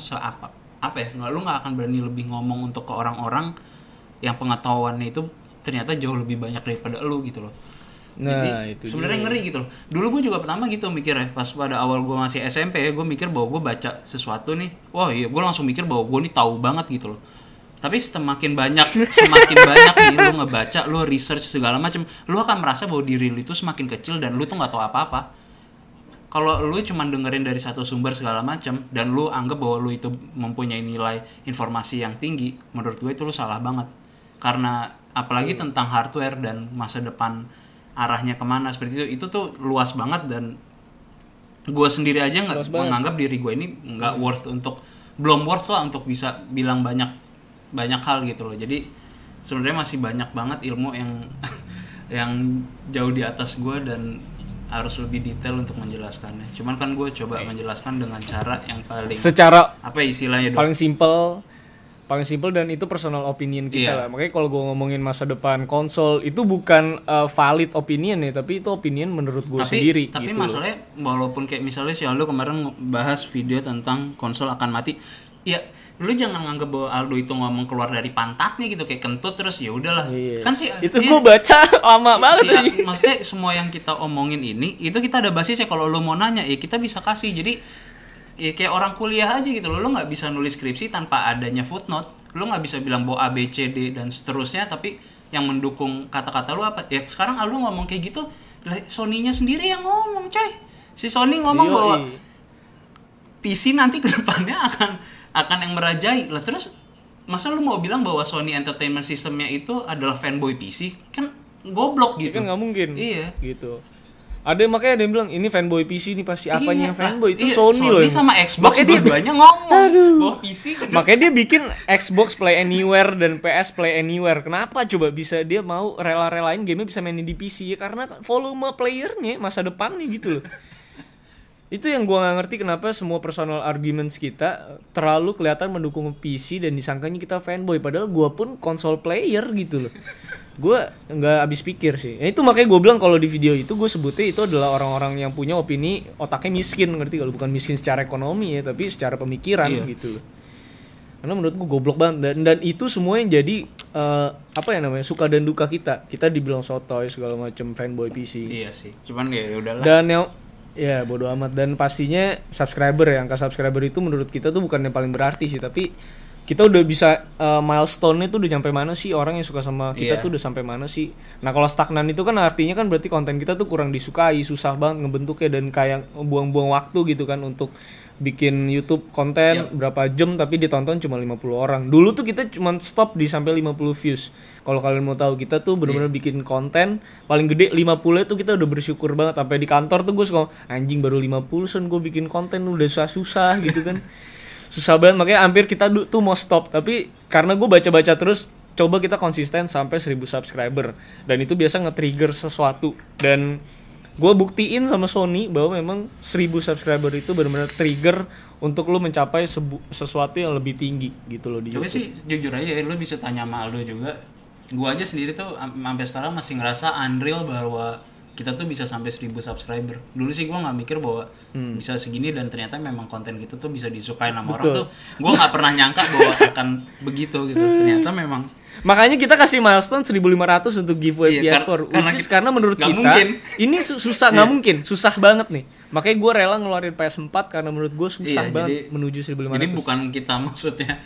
lu nggak akan berani lebih ngomong untuk ke orang-orang yang pengetahuannya itu ternyata jauh lebih banyak daripada lu gitu loh. Nah, jadi sebenarnya ngeri gitu loh. Dulu gue juga pertama gitu mikirnya, pas pada awal gue masih SMP ya, gue mikir bahwa gue baca sesuatu nih, wah iya, gue langsung mikir bahwa gue nih tahu banget gitu loh. Tapi semakin banyak nih lu ngebaca, lu research segala macam, lu akan merasa bahwa diri lu itu semakin kecil dan lu tuh nggak tahu apa-apa. Kalau lu cuma dengerin dari satu sumber segala macam dan lu anggap bahwa lu itu mempunyai nilai informasi yang tinggi, menurut gue itu lu salah banget. Karena apalagi tentang hardware dan masa depan arahnya kemana seperti itu tuh luas banget dan gue sendiri aja nggak menganggap diri gue ini nggak belum worth lah untuk bisa bilang banyak hal gitu loh. Jadi sebenarnya masih banyak banget ilmu yang jauh di atas gue dan harus lebih detail untuk menjelaskannya. Cuman kan gue coba menjelaskan dengan cara yang paling secara apa istilahnya paling simple dan itu personal opinion kita lah. Makanya kalau gue ngomongin masa depan konsol itu bukan valid opinion ya, tapi itu opinion menurut gue sendiri. Tapi gitu. Masalahnya walaupun kayak misalnya si Aldo kemarin bahas video tentang konsol akan mati, ya lu jangan nganggep bahwa Aldo itu ngomong keluar dari pantatnya gitu kayak kentut terus ya udahlah. Iya. Kan sih itu gue baca lama banget. Maksudnya semua yang kita omongin ini itu kita ada basisnya. Kalau lu mau nanya ya kita bisa kasih. Jadi ya kayak orang kuliah aja gitu loh. Lu nggak bisa nulis skripsi tanpa adanya footnote. Lu nggak bisa bilang bahwa A, B, C, D dan seterusnya tapi yang mendukung kata-kata lu apa. Ya sekarang Aldo ngomong kayak gitu, Sony-nya sendiri yang ngomong coy. Si Sony ngomong bahwa PC nanti ke depannya akan yang merajai lah. Terus masa lu mau bilang bahwa Sony Entertainment System-nya itu adalah fanboy PC? Kan goblok Ya gitu. kan nggak mungkin. Iya. Gitu. Ada makanya ada yang bilang ini fanboy PC ini pasti apanya yang fanboy itu iya, Sony loh. sama Xbox Makanya dia- dua-duanya ngomong bahwa PC kan. Makanya dia bikin Xbox Play Anywhere dan PS Play Anywhere. Kenapa coba bisa dia mau rela-relain game bisa mainin di PC ya karena volume playernya masa depan nih gitu loh. Itu yang gua nggak ngerti kenapa semua personal arguments kita terlalu kelihatan mendukung PC dan disangkanya kita fanboy padahal gua pun konsol player gitu loh. Gua nggak habis pikir sih. Ya, itu makanya gue bilang kalau di video itu gue sebutnya itu adalah orang-orang yang punya opini otaknya miskin, ngerti kalau bukan miskin secara ekonomi ya tapi secara pemikiran gitu loh. Karena menurut gue goblok banget dan itu semua yang jadi apa ya namanya suka dan duka kita dibilang sotoy segala macam fanboy PC. Iya sih. Cuman ya udahlah. Dan yang ya bodo amat dan pastinya subscriber ya angka subscriber itu menurut kita tuh bukan yang paling berarti sih tapi kita udah bisa milestone-nya tuh udah sampai mana sih orang yang suka sama kita tuh udah sampai mana sih. Nah kalau stagnan itu kan artinya kan berarti konten kita tuh kurang disukai, susah banget ngebentuknya dan kayak buang-buang waktu gitu kan untuk bikin YouTube konten berapa jam tapi ditonton cuma 50 orang. Dulu tuh kita cuma stop di sampai 50 views. Kalau kalian mau tahu kita tuh benar-benar bikin konten paling gede 50 itu kita udah bersyukur banget. Sampai di kantor tuh gue suka anjing baru 50 sen gue bikin konten udah susah-susah gitu kan. Susah banget makanya hampir kita tuh mau stop tapi karena gue baca-baca terus coba kita konsisten sampai 1000 subscriber dan itu biasa nge-trigger sesuatu dan gue buktiin sama Sony bahwa memang 1000 subscriber itu benar-benar trigger untuk lo mencapai sesuatu yang lebih tinggi gitu loh di Tapi YouTube. sih jujur aja lo bisa tanya sama Aldo juga. Gue aja sendiri tuh sampai sekarang masih ngerasa unreal bahwa kita tuh bisa sampai 1000 subscriber. Dulu sih gue nggak mikir bahwa bisa segini dan ternyata memang konten gitu tuh bisa disukai sama orang tuh. Gue nggak pernah nyangka bahwa akan begitu gitu. Ternyata memang. Makanya kita kasih milestone 1.500 untuk giveaway PS4 karena menurut kita mungkin. ini susah nggak mungkin, susah banget nih. Makanya gue rela ngeluarin PS4 karena menurut gue susah banget menuju 1.500. Jadi bukan kita maksudnya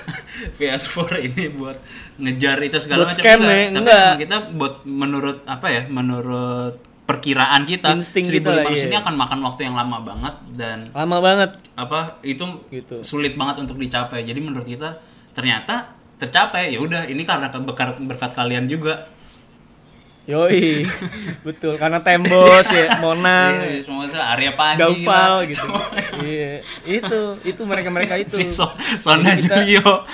PS4 ini buat ngejar itu segala macam enggak. Tapi kita buat menurut apa ya? Menurut perkiraan kita insting 1.500 kita ini akan makan waktu yang lama banget dan lama banget apa itu gitu. Sulit banget untuk dicapai. Jadi menurut kita ternyata tercapai. Ya udah ini karena berkat kalian juga. Yoi. Betul karena Tembos ya, Monang, iya, semua Arya Panji, Gaufal gitu. Iya, itu mereka itu. Si Sona Julio.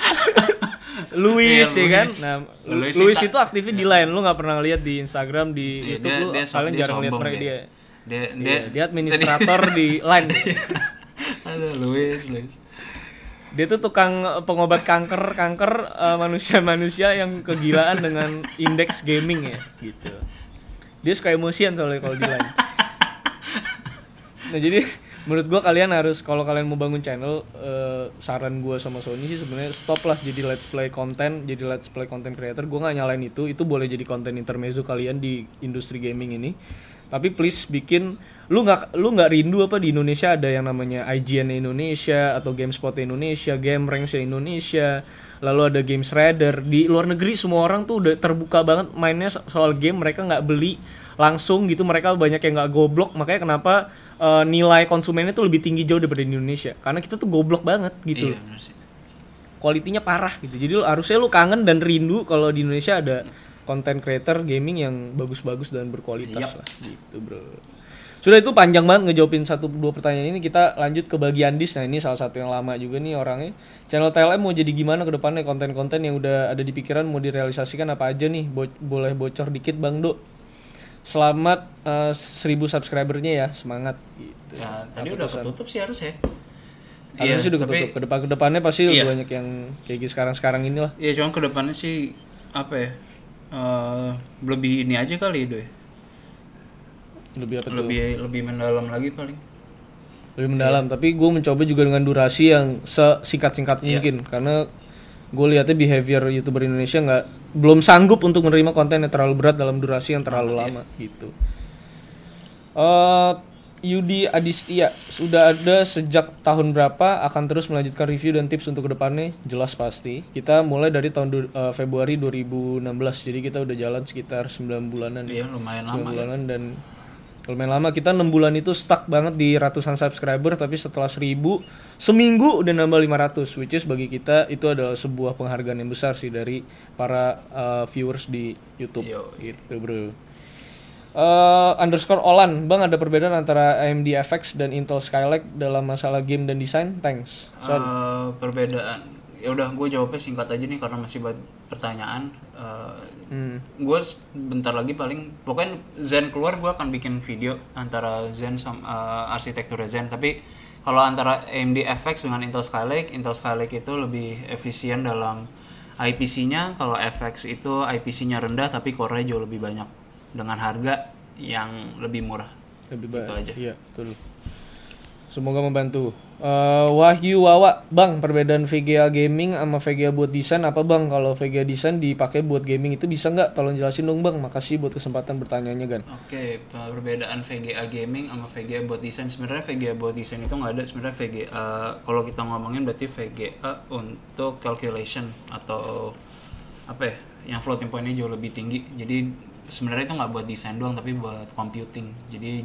Luis ya kan. Luis. Nah, Luis Luis itu aktifnya di Line. Lu enggak pernah lihat di Instagram, di YouTube lu kalian jarang lihat mereka dia administrator di Line. Ada Luis. Dia tuh tukang pengobat kanker manusia-manusia yang kegilaan dengan indeks gaming ya gitu. Dia suka emosian soalnya kalau di Line. Nah jadi menurut gua kalian harus kalau kalian mau bangun channel saran gua sama Sony sih sebenarnya stop lah jadi let's play content creator. Gua nggak nyalain itu boleh jadi konten intermezzo kalian di industri gaming ini. Tapi please bikin lu nggak rindu apa di Indonesia ada yang namanya IGN Indonesia atau GameSpot Indonesia, GameRanks Indonesia, lalu ada Games Radar. Di luar negeri semua orang tuh udah terbuka banget mainnya soal game, mereka nggak beli langsung gitu, mereka banyak yang nggak goblok. Makanya kenapa nilai konsumennya tuh lebih tinggi jauh daripada di Indonesia karena kita tuh goblok banget gitu. Iya, bener sih. Kualitinya parah gitu. Jadi harusnya lu kangen dan rindu kalau di Indonesia ada content creator gaming yang bagus-bagus dan berkualitas lah gitu bro. Sudah itu panjang banget ngejawabin 1-2 pertanyaan ini. Kita lanjut ke bagian dis. Nah ini salah satu yang lama juga nih orangnya. Channel TLM mau jadi gimana ke depannya? Konten-konten yang udah ada di pikiran mau direalisasikan apa aja nih? Boleh bocor dikit Bang Do. Selamat 1000 subscribernya ya, semangat gitu. Ya, tadi udah ketutup sih harus ya. Harusnya sih udah ketutup. Kedepannya pasti banyak yang kayak sekarang inilah. Iya cuma kedepannya sih apa ya? Lebih ini aja kali deh. Lebih apa tuh? Lebih mendalam lagi paling. Lebih mendalam, tapi gue mencoba juga dengan durasi yang sesingkat-singkat mungkin karena gue lihatnya behavior YouTuber Indonesia belum sanggup untuk menerima konten yang terlalu berat dalam durasi yang terlalu lama gitu. Yudi Adistia, sudah ada sejak tahun berapa, akan terus melanjutkan review dan tips untuk kedepannya? Jelas pasti. Kita mulai dari tahun Februari 2016, jadi kita udah jalan sekitar 9 bulanan. Iya lumayan lama 9 bulanan ya. dan Lumayan lama, kita 6 bulan itu stuck banget di ratusan subscriber, tapi setelah 1000 seminggu udah nambah 500, which is bagi kita itu adalah sebuah penghargaan yang besar sih dari para viewers di YouTube. Gitu bro. Underscore Olan, Bang, ada perbedaan antara AMD FX dan Intel Skylake dalam masalah game dan desain? Thanks. Perbedaan, ya udah gue jawabnya singkat aja nih karena masih banyak pertanyaan. Gue bentar lagi pokoknya Zen keluar gue akan bikin video antara Zen sama arsitektur Zen. Tapi kalau antara AMD FX dengan Intel Skylake itu lebih efisien dalam IPC-nya. Kalau FX itu IPC-nya rendah tapi core-nya jauh lebih banyak dengan harga yang lebih murah. Lebih gitu aja. Iya, betul. Semoga membantu. Wahyu Wawa, Bang, perbedaan VGA gaming sama VGA buat desain apa Bang? Kalau VGA desain dipakai buat gaming itu bisa nggak? Tolong jelasin dong Bang. Makasih buat kesempatan bertanyanya Gan. Oke, perbedaan VGA gaming sama VGA buat desain. Sebenarnya VGA buat desain itu nggak ada. Sebenarnya VGA kalau kita ngomongin berarti VGA untuk calculation atau apa ya? Yang floating point-nya jauh lebih tinggi. Jadi sebenarnya itu nggak buat desain doang tapi buat computing. Jadi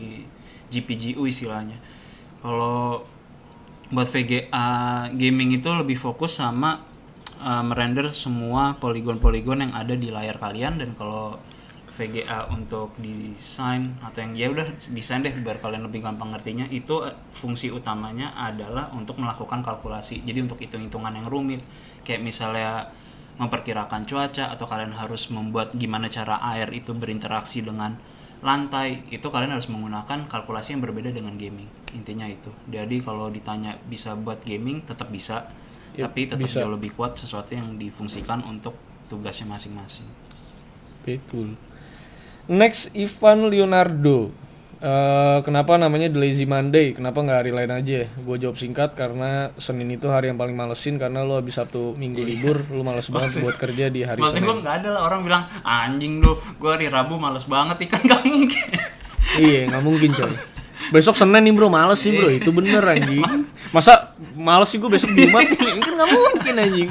GPGU istilahnya. Kalau buat VGA gaming itu lebih fokus sama merender semua poligon-poligon yang ada di layar kalian. Dan kalau VGA untuk desain atau yang ya udah desain deh biar kalian lebih gampang ngertinya, itu fungsi utamanya adalah untuk melakukan kalkulasi. Jadi untuk hitung-hitungan yang rumit kayak misalnya memperkirakan cuaca atau kalian harus membuat gimana cara air itu berinteraksi dengan lantai, itu kalian harus menggunakan kalkulasi yang berbeda dengan gaming. Intinya itu. Jadi kalau ditanya bisa buat gaming, tetap bisa, tapi tetap jauh lebih kuat sesuatu yang difungsikan untuk tugasnya masing-masing. Betul. Next, Ivan Leonardo. Kenapa namanya The Lazy Monday? Kenapa nggak hari lain aja? Gue jawab singkat, karena Senin itu hari yang paling malesin, karena lo habis Sabtu Minggu libur, lo males banget buat kerja di hari Senin. Maksud gue nggak ada lah orang bilang anjing lo, gue hari Rabu males banget, ikan nggak mungkin. Iya, nggak mungkin coy. Besok Senin nih bro, males sih bro, itu bener anjing. Masa males sih gue besok Jumat? Ini kan nggak mungkin anjing.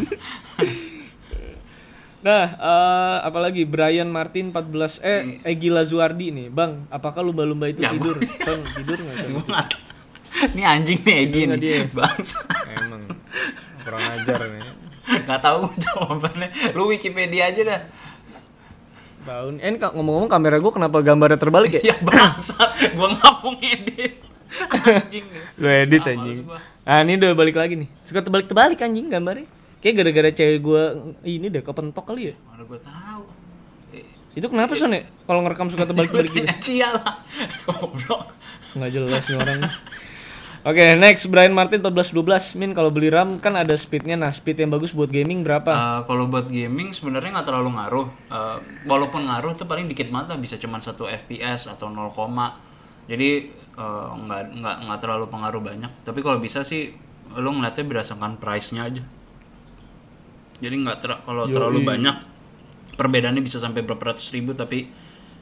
Nah, apalagi Brian Martin 14 Egi Lazuardi nih, Bang, apakah lumba-lumba itu tidur? Son, tidur nggak sih? Ini anjing nih Egi nih, bangsa. Emang kurang ajar nih. Nggak tahu jawabannya, lu Wikipedia aja dah. Tahun, ngomong-ngomong kamera gue kenapa gambarnya terbalik ya? Ya bangsa, gue nggak mau ngedit. Anjing nih. Lu edit anjing. Ah, ini udah balik lagi nih. Suka terbalik anjing gambarnya. Kayak gara-gara cewek gue ini deh kepentok kali ya. Mana gue tahu. Itu kenapa Son ya? Kalau ngerekam suka terbalik-balik gitu. Cialah. Goblok. Enggak jelas nih orang. Oke, next Brian Martin 1412. Min, kalau beli RAM kan ada speednya. Nah, speed yang bagus buat gaming berapa? Kalau buat gaming sebenarnya nggak terlalu ngaruh. Walaupun ngaruh tuh paling dikit mata, bisa cuma 1 fps atau 0, jadi nggak terlalu pengaruh banyak. Tapi kalau bisa sih lo ngeliatnya berdasarkan price-nya aja. Jadi nggak kalau terlalu banyak perbedaannya bisa sampai berapa ratus ribu, tapi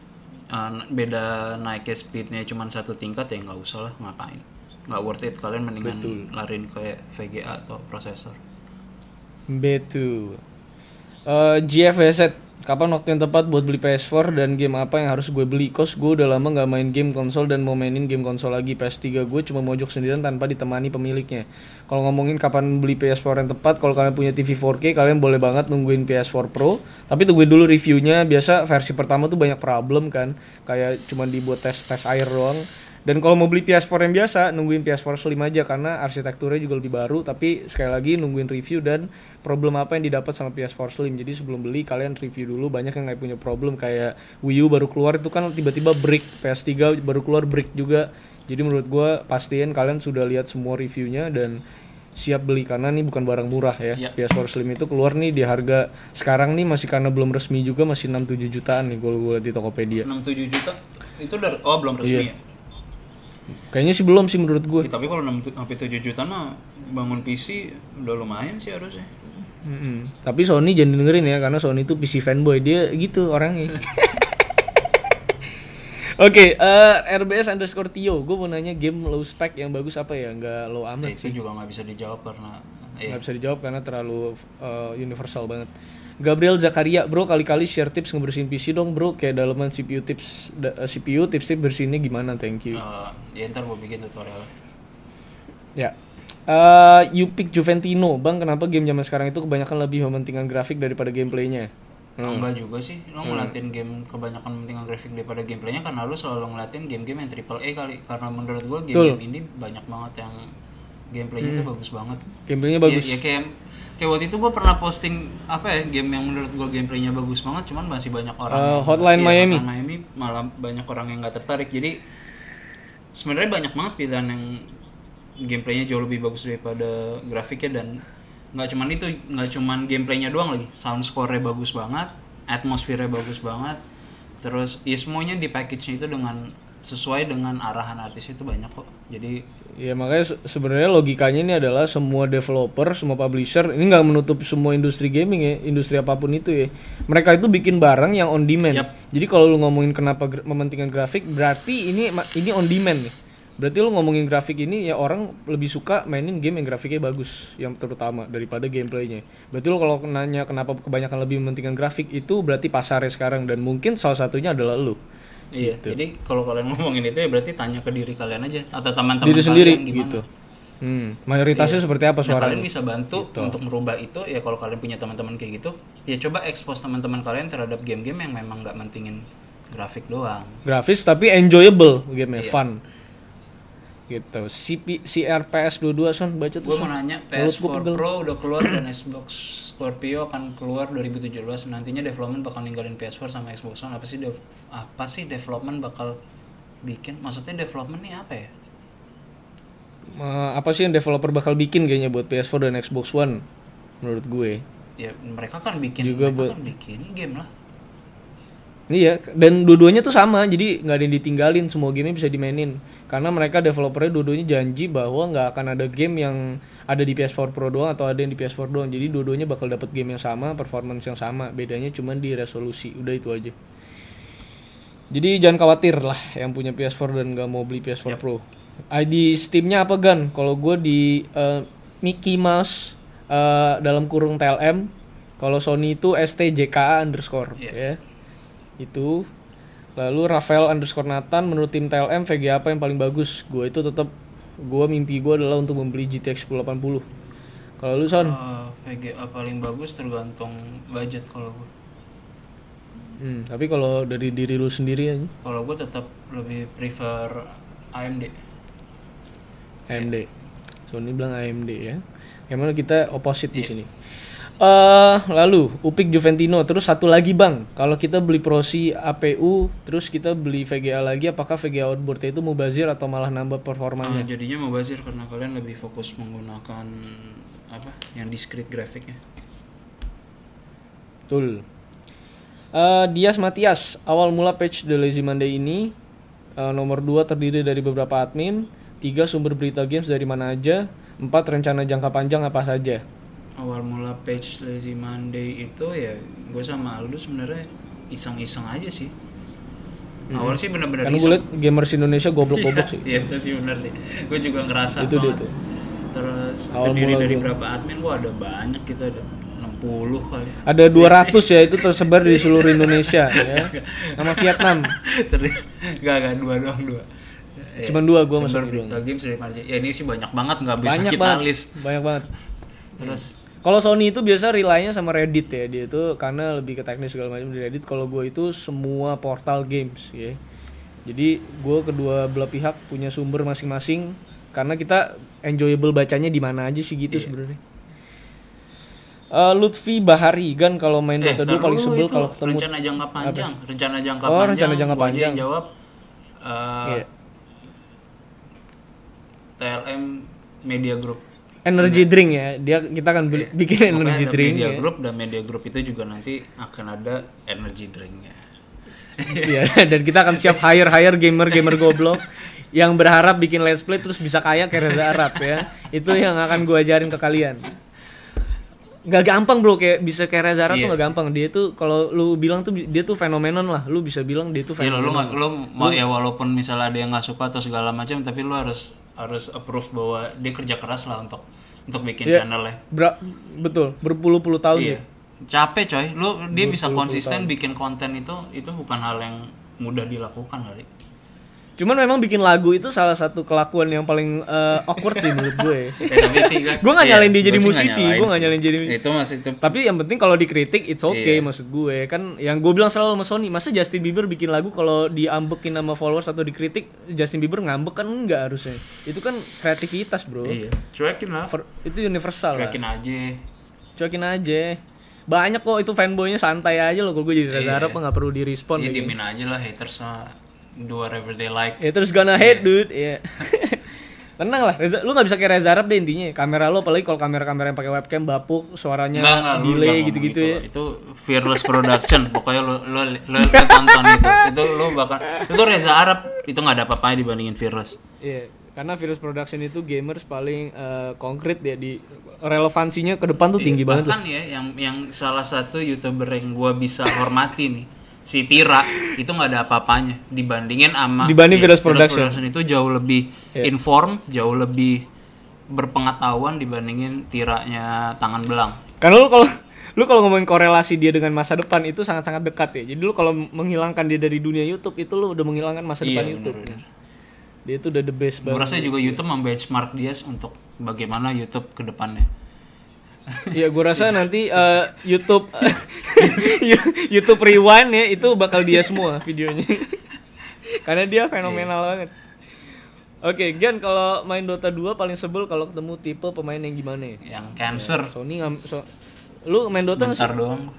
beda naiknya speednya cuma 1 tingkat ya nggak usah lah, ngapain, nggak worth it. Kalian mendingan larin kayak VGA atau prosesor. Betul. GFZ, kapan waktu yang tepat buat beli PS4 dan game apa yang harus gue beli? Cause gue udah lama gak main game konsol dan mau mainin game konsol lagi. PS3 gue cuma mojok sendirian tanpa ditemani pemiliknya. Kalau ngomongin kapan beli PS4 yang tepat, kalau kalian punya TV 4K, kalian boleh banget nungguin PS4 Pro. Tapi tungguin dulu reviewnya. Biasa versi pertama tuh banyak problem kan, kayak cuma dibuat tes air doang. Dan kalau mau beli PS4 yang biasa, nungguin PS4 Slim aja karena arsitekturnya juga lebih baru. Tapi sekali lagi nungguin review dan problem apa yang didapat sama PS4 Slim. Jadi sebelum beli kalian review dulu. Banyak yang nggak punya problem, kayak Wii U baru keluar itu kan tiba-tiba break, PS3 baru keluar break juga. Jadi menurut gue pastiin kalian sudah lihat semua reviewnya dan siap beli, karena nih bukan barang murah ya. PS4 Slim itu keluar nih di harga sekarang nih masih, karena belum resmi juga, masih 6-7 jutaan nih gue lihat di Tokopedia. 6-7 juta? Itu belum resmi ya? Kayaknya sih belum sih menurut gue. Tapi kalau 6-7 juta mah bangun PC udah lumayan sih harusnya. Tapi Sony jangan dengerin ya, karena Sony itu PC fanboy, dia gitu orangnya. Oke, RBS_Tio, gue mau nanya game low spec yang bagus apa ya? Nggak low amat sih. Itu juga nggak bisa dijawab karena nggak bisa dijawab karena terlalu universal banget. Gabriel Zakaria, bro kali-kali share tips ngebersihin PC dong bro, kayak dalaman CPU tips bersihinnya gimana, thank you. Ya ntar gue bikin tutorial. Ya. Yupik Juventino, bang kenapa game zaman sekarang itu kebanyakan lebih mementingkan grafik daripada gameplaynya? Enggak juga sih, lo ngeliatin game kebanyakan mementingkan grafik daripada gameplaynya karena lo selalu ngeliatin game-game yang AAA kali. Karena menurut gue game-game ini banyak banget yang gameplaynya itu bagus banget. Gameplaynya bagus. Ya kayak waktu itu gue pernah posting game yang menurut gue gameplaynya bagus banget, cuman masih banyak orang Hotline Miami. Hotline Miami malah banyak orang yang nggak tertarik. Jadi sebenarnya banyak banget pilihan yang gameplaynya jauh lebih bagus daripada grafiknya, dan nggak cuman gameplaynya doang lagi, sound score-nya bagus banget, atmosfernya bagus banget, terus ya semuanya di package-nya itu dengan sesuai dengan arahan artis itu banyak kok. Jadi ya makanya sebenarnya logikanya ini adalah semua developer, semua publisher ini nggak menutup semua industri gaming ya, industri apapun itu ya, mereka itu bikin barang yang on demand. Jadi kalau lu ngomongin kenapa mementingkan grafik, berarti ini on demand nih. Berarti lu ngomongin grafik ini ya orang lebih suka mainin game yang grafiknya bagus, yang terutama daripada gameplaynya. Berarti lu kalau nanya kenapa kebanyakan lebih mementingkan grafik, itu berarti pasarnya sekarang, dan mungkin salah satunya adalah lu. Iya, gitu. Jadi kalau kalian ngomongin itu ya berarti tanya ke diri kalian aja atau teman-teman diri sendiri kalian gimana. Gitu. Mayoritasnya seperti apa suaranya? Kalian bisa bantu gitu untuk merubah itu ya. Kalau kalian punya teman-teman kayak gitu, ya coba expose teman-teman kalian terhadap game-game yang memang nggak mentingin grafik doang. Grafis tapi enjoyable, game fun. Gitu. CRPS 22 Son, baca tuh. Gue mau nanya, PS4 Pro udah keluar dan Xbox Scorpio akan keluar 2017. Nantinya development bakal ninggalin PS4 sama Xbox One. Apa sih development bakal bikin? Maksudnya development nih apa ya? Apa sih yang developer bakal bikin kayaknya buat PS4 dan Xbox One menurut gue? Ya mereka kan bikin game lah. Iya, dan dua-duanya tuh sama, jadi nggak ada yang ditinggalin, semua game bisa dimainin. Karena mereka developernya dua-duanya janji bahwa nggak akan ada game yang ada di PS4 Pro doang atau ada yang di PS4 doang. Jadi dua-duanya bakal dapat game yang sama, performance yang sama, bedanya cuma di resolusi. Udah itu aja. Jadi jangan khawatir lah yang punya PS4 dan nggak mau beli PS4 Pro. ID Steam-nya apa Gan? Kalau gue di Mickey Mouse dalam kurung TLM. Kalau Sony itu STJKA_, ya. Itu. Lalu Rafael _Nathan, menurut tim TLM VGA apa yang paling bagus? Gue mimpi gue adalah untuk membeli GTX 1080. Kalau lu Son? VGA paling bagus tergantung budget kalau gue. Tapi kalau dari diri lu sendiri aja? Kalau gue tetap lebih prefer AMD. Sony bilang AMD ya. Gimana kita opposite di sini. Lalu Upik Juventino, terus satu lagi bang, kalau kita beli Prosi APU terus kita beli VGA lagi, apakah VGA outboardnya itu mubazir atau malah nambah performanya? Jadinya mubazir karena kalian lebih fokus menggunakan yang discrete grafiknya. Betul. Dias Matias, awal mula page The Lazy Monday ini nomor 2 terdiri dari beberapa admin, 3 sumber berita games dari mana aja, 4 rencana jangka panjang apa saja. Awal mula page Lazy Monday itu ya gue sama Aldo sebenarnya iseng-iseng aja sih. Awal sih benar-benar karena gue liat gamers Indonesia goblok-goblok sih. Iya itu sih benar sih. Gue juga ngerasa itu banget. Dia tuh. Terus terdiri dari berapa admin? Gue ada banyak, kita ada 60 kali. Ada 200 ya, itu tersebar di seluruh Indonesia ya. Nama Vietnam. Gak 2 doang. Cuman 2 gue masuk berita games dari mana aja. Ya ini sih banyak banget, nggak bisa kita list. Banyak banget. Terus kalau Sony itu biasa rely-nya sama Reddit ya, dia itu karena lebih ke teknis segala macam di Reddit. Kalau gue itu semua portal games ya. Jadi gue kedua belah pihak punya sumber masing-masing karena kita enjoyable bacanya di mana aja sih gitu sebenarnya. Lutfi Bahari kan kalau main Dota 2 paling sebel kalau ketemu rencana jangka panjang. Rencana jangka panjang. Yang jawab TLM Media Group. Energy drink ya, kita akan bikin energy drink. Media Group dan Media Group itu juga nanti akan ada energy drinknya. Iya, dan kita akan siap hire gamer goblok yang berharap bikin let's play terus bisa kaya kayak Reza Arab ya. Itu yang akan gue ajarin ke kalian. Gak gampang bro, kayak bisa kayak Reza Arab tuh gak gampang. Dia tuh kalau lu bilang tuh dia tuh fenomenon lah, lu bisa bilang dia tuh fenomenon. Lu ya walaupun misalnya ada yang nggak suka atau segala macam, tapi lu harus approve bahwa dia kerja keras lah untuk bikin channelnya. Betul, berpuluh-puluh tahun ya. capek coy. Dia bisa 20 konsisten tahun. bikin konten itu bukan hal yang mudah dilakukan kali. Cuman memang bikin lagu itu salah satu kelakuan yang paling awkward sih menurut gue. Tapi sih kan, Gue nggak nyalain dia jadi gua sih musisi, nggak gue nggak sih. nyalain jadi. Itu masih itu. Tapi yang penting kalau dikritik it's okay, Iya. maksud gue kan yang gue bilang selalu sama Sony, masa Justin Bieber bikin lagu kalau diambekin sama followers atau dikritik Justin Bieber ngambek kan enggak harusnya. Itu kan kreativitas, Bro. Iya. Cuekin lah. Itu universal lah. Cuekin aja. Cuekin aja. Banyak kok itu fanboynya, santai aja loh. Kalau gue jadi Reza Arab nggak perlu direspon. Iya, kayak diemin aja lah haters do whatever they like. ya terus gonna hate dude ya. Tenang lah Reza, lu nggak bisa kayak Reza Arab deh intinya. Kamera lu apalagi kalau kamera-kamera yang pakai webcam bapuk, suaranya Enggak, lu delay jangan gitu-gitu ngomong ya. Itu Fearless Production. Pokoknya lu tonton itu. Itu lu bakal itu Reza Arab itu nggak ada apa-apanya dibandingin Fearless. Iya, karena Virus Production itu gamers paling konkret ya, di relevansinya ke depan tuh tinggi banget. Bahkan ya yang salah satu YouTuber yang gua bisa hormati nih, si Tira, itu nggak ada apa-apanya dibandingin Dibanding Virus Production. Itu jauh lebih inform, jauh lebih berpengetahuan dibandingin Tiranya Tangan Belang. Karena lu kalau ngomongin korelasi dia dengan masa depan itu sangat-sangat dekat ya. Jadi lu kalau menghilangkan dia dari dunia YouTube itu lu udah menghilangkan masa depan YouTube. bener. Dia itu udah the best Gue banget. rasa juga YouTube membenchmark dia untuk bagaimana YouTube ke depannya. Iya, gue rasa nanti YouTube YouTube Rewind ya itu bakal dia semua videonya. Karena dia fenomenal banget. Oke, Gian kalau main Dota 2 paling sebel kalau ketemu tipe pemain yang gimana ya? Yang cancer. Sony lu main Dota nggak sih? Bentar doang.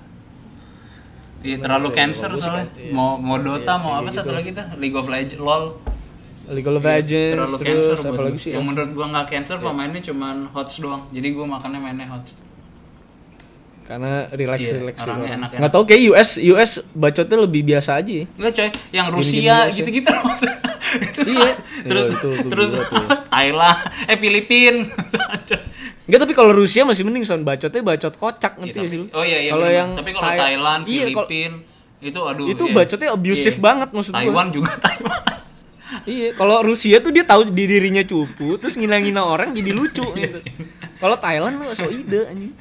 Iya terlalu cancer soalnya. Mau Dota mau apa satu lagi tuh? League of Legends, LOL. League of Legends, Terlalu terus cancer apa buat lagi gua. sih? Yang menurut gua nggak cancer pemainnya cuman HOTS doang. Jadi gua makannya mainnya HOTS. Karena relax Iya, relax orangnya orang. enak-enak. Nggak tahu kayak US bacotnya lebih biasa aja ya. Enggak coy, yang Rusia Game-game gitu-gitu maksudnya. Itu tuh. Iya. Terus Iya, itu terus juga tuh. Thailand, Filipin. Enggak, tapi kalau Rusia masih mending sound bacotnya bacot kocak ngerti Iya, gak sih lu? Oh iya iya. Kalau bener. yang Tapi kalau Thailand, iya, Filipin itu aduh. itu iya. bacotnya abusive Iya. banget maksud gua. Taiwan juga Taiwan. Iya, kalau Rusia tuh dia tahu di dirinya cupu, terus ngina-ngina orang jadi lucu gitu. Kalau Thailand lu so ide anjing.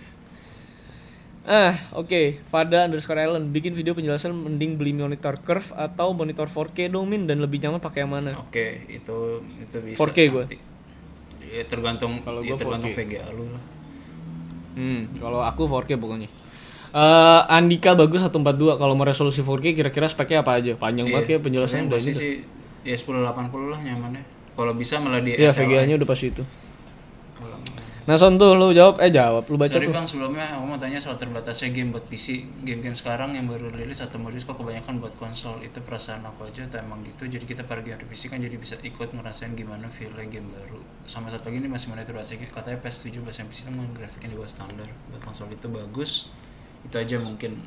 Oke. Fada_Ellen bikin video penjelasan mending beli monitor curve atau monitor 4K dong Min, dan lebih nyaman pakai yang mana? Oke, itu bisa. 4K gua. nanti. Ya tergantung Kalau ya, gua tergantung 4K. VGA lu lah. Kalau aku 4K pokoknya. Andika bagus 142. Kalau mau resolusi 4K kira-kira speknya apa aja? Panjang banget ya penjelasannya udah Pasti gitu. sih ya 1080 lah nyamannya. Kalau bisa malah di Iya, SLI. VGA-nya udah pasti itu. Nah, Son tuh lu jawab, lu baca Sorry tuh. bang, sebelumnya aku mau tanya soal terbatasnya game buat PC. Game-game sekarang yang baru rilis atau modis kok kebanyakan buat konsol. Itu perasaan aku aja atau emang gitu. Jadi kita para gamer PC kan jadi bisa ikut ngerasain gimana feel-nya game baru. Sama satu lagi nih masih monitor terbatasnya. Katanya PS17 yang PC itu mau grafiknya di bawah standar. Buat konsol itu bagus. Itu aja mungkin.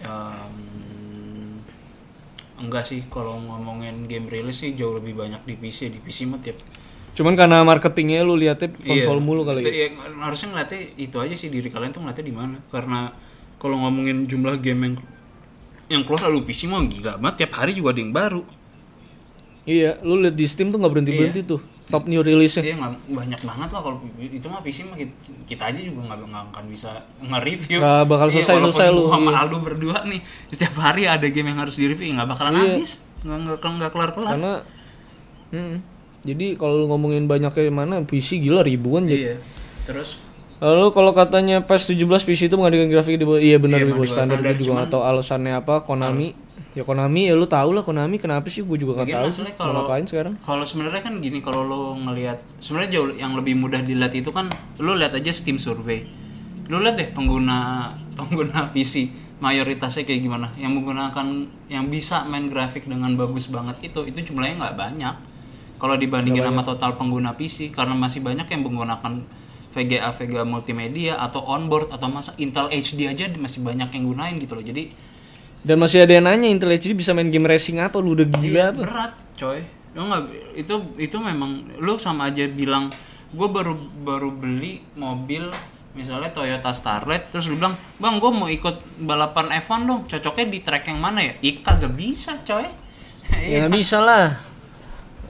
Enggak sih, kalau ngomongin game rilis sih jauh lebih banyak di PC. Di PC mah tiap Cuman karena marketingnya lu liatnya konsol mulu kali itu, ya. harusnya ngeliatnya itu aja sih, diri kalian tuh ngeliatnya di mana. Karena kalau ngomongin jumlah game yang keluar lalu PC mah gila banget, tiap hari juga ada yang baru. Iya, lu liat di Steam tuh nggak berhenti tuh top new release-nya. Iya, banyak banget lah. Kalau itu mah PC mah kita aja juga nggak akan bisa nge-review. Nggak bakal selesai lu. Walaupun gua sama Aldo berdua nih setiap hari ada game yang harus di-review, nggak bakalan habis, nggak kelar-kelar. Karena jadi kalau lu ngomongin banyaknya mana PC gila ribuan jadi. Iya. Terus Lalu kalau katanya PS17 PC itu menghadirkan grafik di bawah, iya benar Iya, di bawah di bawah standar, standar, gue juga nggak tahu alasannya apa. Konami, ya Konami ya lu tahu lah Konami kenapa sih, gue juga nggak Lagian tahu. masalahnya Mau ngapain sekarang? Kalau sebenarnya kan gini, kalau lo ngelihat sebenarnya jauh yang lebih mudah dilihat itu kan lo lihat aja Steam Survey. Lo lihat deh pengguna PC mayoritasnya kayak gimana, yang menggunakan yang bisa main grafik dengan bagus banget itu jumlahnya nggak banyak kalau dibandingin sama total pengguna PC, karena masih banyak yang menggunakan VGA multimedia atau onboard atau masa Intel HD aja masih banyak yang gunain gitu loh. Jadi Dan masih ada yang nanya Intel HD bisa main game racing apa, lu udah gila apa? berat coy. Lo nggak, itu memang lo sama aja bilang gue baru beli mobil misalnya Toyota Starlet, terus lu bilang bang gue mau ikut balapan F1 dong, cocoknya di track yang mana ya? Gak bisa coy. Ya nggak bisa lah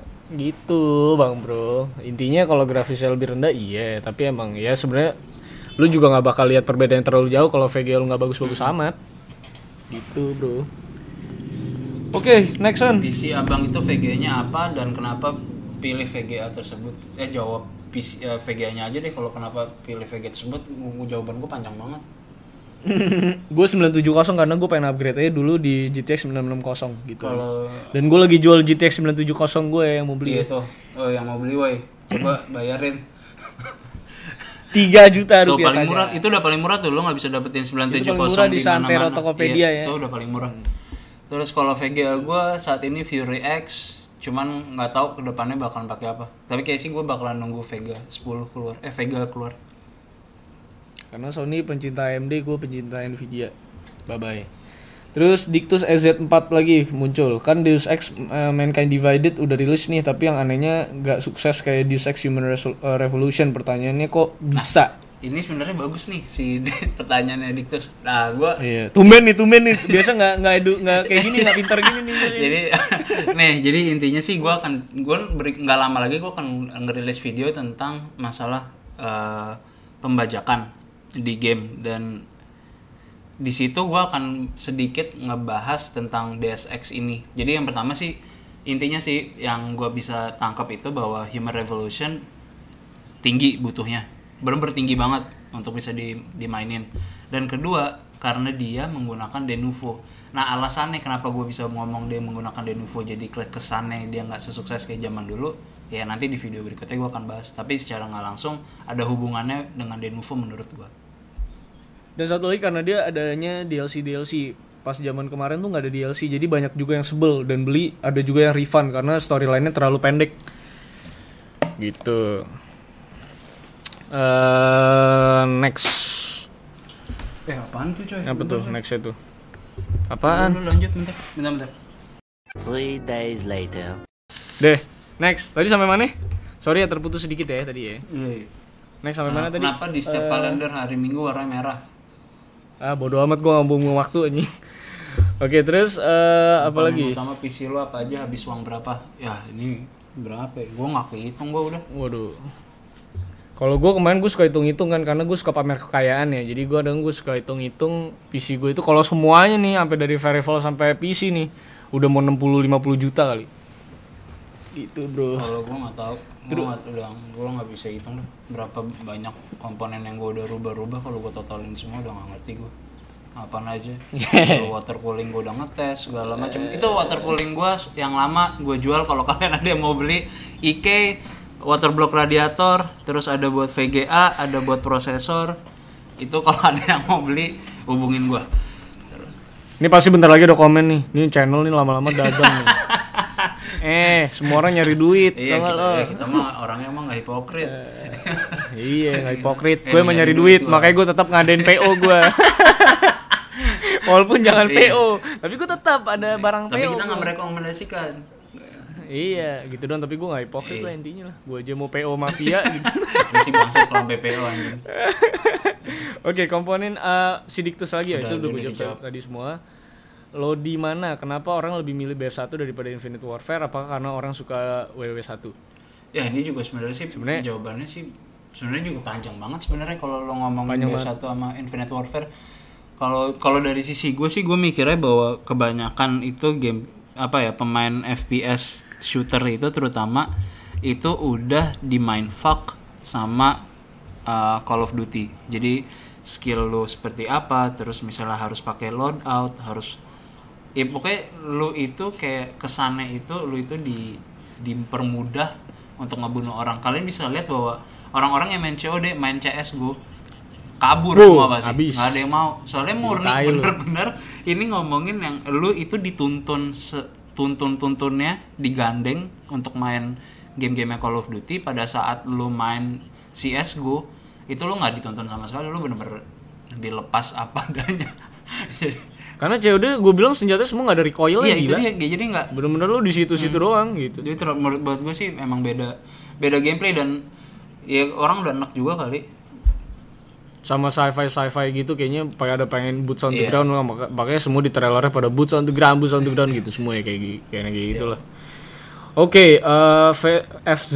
gitu bang bro. Intinya kalau grafisnya lebih rendah iya, tapi emang ya sebenarnya lu juga nggak bakal lihat perbedaan yang terlalu jauh kalau VGA lu nggak bagus-bagus amat. Gitu bro. Oke, next one. PC abang itu VGA-nya apa dan kenapa pilih VGA tersebut? Jawab PC, VGA-nya aja deh kalau kenapa pilih VGA tersebut. Jawaban gue panjang banget. Gue 970 karena gue pengen upgrade aja dulu di GTX 960 gitu. Kalau Dan gue lagi jual GTX 970 gue yang mau beli. iya tuh. Oh, yang mau beli woi. Coba bayarin. 3 juta Tuh, rupiah paling saja. murah, itu udah paling murah tuh, lo nggak bisa dapetin 970 Itu paling murah di Santero mana-mana. Tokopedia ya. Itu udah paling murah. Terus kalau VGA gue saat ini Fury X, cuman nggak tahu kedepannya bakalan pakai apa. Tapi kayak sih gue bakalan nunggu Vega 10 keluar, Vega keluar. Karena Sony pencinta AMD, gue pencinta Nvidia. Bye bye. Terus Dictus EZ4 lagi muncul. Kan Deus Ex Mankind Divided udah rilis nih, tapi yang anehnya nggak sukses kayak Deus Ex Human Revolution. Pertanyaannya kok bisa? Ini sebenarnya bagus nih si pertanyaannya Dictus. Nah, gue Tumben nih. Biasa nggak kayak gini, nggak pintar gini nih. jadi intinya sih gue nggak lama lagi gue akan ngerilis video tentang masalah pembajakan di game, dan di situ gue akan sedikit ngebahas tentang Deus Ex ini. Jadi yang pertama sih intinya sih yang gue bisa tangkap itu bahwa Human Revolution tinggi butuhnya, bener-bener tinggi banget untuk bisa dimainin. Dan kedua karena dia menggunakan Denuvo. Nah alasannya kenapa gue bisa ngomong dia menggunakan Denuvo jadi kesannya dia nggak sesukses kayak zaman dulu, ya nanti di video berikutnya gue akan bahas. Tapi secara nggak langsung ada hubungannya dengan Denuvo menurut gue. Dan satu lagi karena dia adanya DLC. Pas zaman kemarin tuh nggak ada DLC, jadi banyak juga yang sebel dan beli. Ada juga yang refund karena storyline-nya terlalu pendek. Gitu. Next. Apaan tuh coy? Apa tuh next itu? Apaan? Lu lanjut bentar. 3 days later. Deh, next. Tadi sampai mana? Sorry ya terputus sedikit ya tadi ya. Iya. Next sampai mana tadi? Kenapa di setiap kalender hari Minggu warna merah? Bodo amat, gue nggak buang waktu anjing. Oke, terus apa lagi? Pertama PC lu apa aja, habis uang berapa? Ya ini berapa ya? Gue nggak kehitung gue udah. Waduh. Kalau gue kemarin gue suka hitung-hitung kan, karena gue suka pamer kekayaan ya. Jadi gue suka hitung-hitung PC gue itu kalau semuanya nih sampai dari variable sampai PC nih udah mau 60-50 juta kali. Gitu bro. Kalau gue nggak tahu, gue nggak bisa hitung dah berapa banyak komponen yang gue udah rubah-rubah. Kalau gue totalin semua udah nggak ngerti gue apaan aja. Kalau water cooling gue udah ngetes segala macam. Itu water cooling gue yang lama gue jual. Kalau kalian ada yang mau beli IK water block radiator, terus ada buat VGA, ada buat prosesor. Itu kalau ada yang mau beli hubungin gue. Ini pasti bentar lagi ada komen nih. Ini channel nih lama-lama dagang nih. Semua orang nyari duit. Iya, kita mah orangnya emang gak hipokrit. Iya, gak hipokrit. Gue emang nyari duit, makanya gue tetap ngadain PO gue. Walaupun jangan PO, tapi gue tetap ada barang PO. Tapi kita gak merekomendasikan. Iya, gitu doang. Tapi gue gak hipokrit lah intinya lah. Gue aja mau PO mafia gitu. Masih bangsat kalau PPO anjing. Oke, komponen si Dictus lagi ya. Itu udah gue jawab tadi semua. Lo di mana? Kenapa orang lebih milih BF1 daripada Infinite Warfare? Apakah karena orang suka WW1? Ya ini juga sebenarnya jawabannya sih sebenarnya juga panjang banget sebenarnya kalau lo ngomongin BF1 sama Infinite Warfare. Kalau dari sisi gue sih gue mikirnya bahwa kebanyakan itu game pemain FPS shooter itu terutama itu udah di mindfuck sama Call of Duty. Jadi skill lo seperti apa, terus misalnya harus pakai loadout, harus pokoknya lu itu kayak kesannya itu lu itu dipermudah untuk ngebunuh orang. Kalian bisa lihat bahwa orang-orang yang main COD, main CS gue kabur semua pasti. Nggak ada yang mau. Soalnya murni bener-bener ini ngomongin yang lu itu dituntun tuntunnya digandeng untuk main game-game Call of Duty. Pada saat lu main CS:GO itu lu nggak dituntun sama sekali, lu bener-bener dilepas apa adanya. Karena COD gue bilang senjatanya semua nggak ada recoilnya. Iya itu dia, jadi nggak bener-bener lu di situ-situ doang gitu. Jadi buat gue sih emang beda gameplay, dan ya orang udah enak juga kali. Sama sci-fi gitu kayaknya ada pengen boots on the ground lah, makanya semua di trailernya pada boots on the ground gitu semua ya kayak gitu lah. Oke, FZ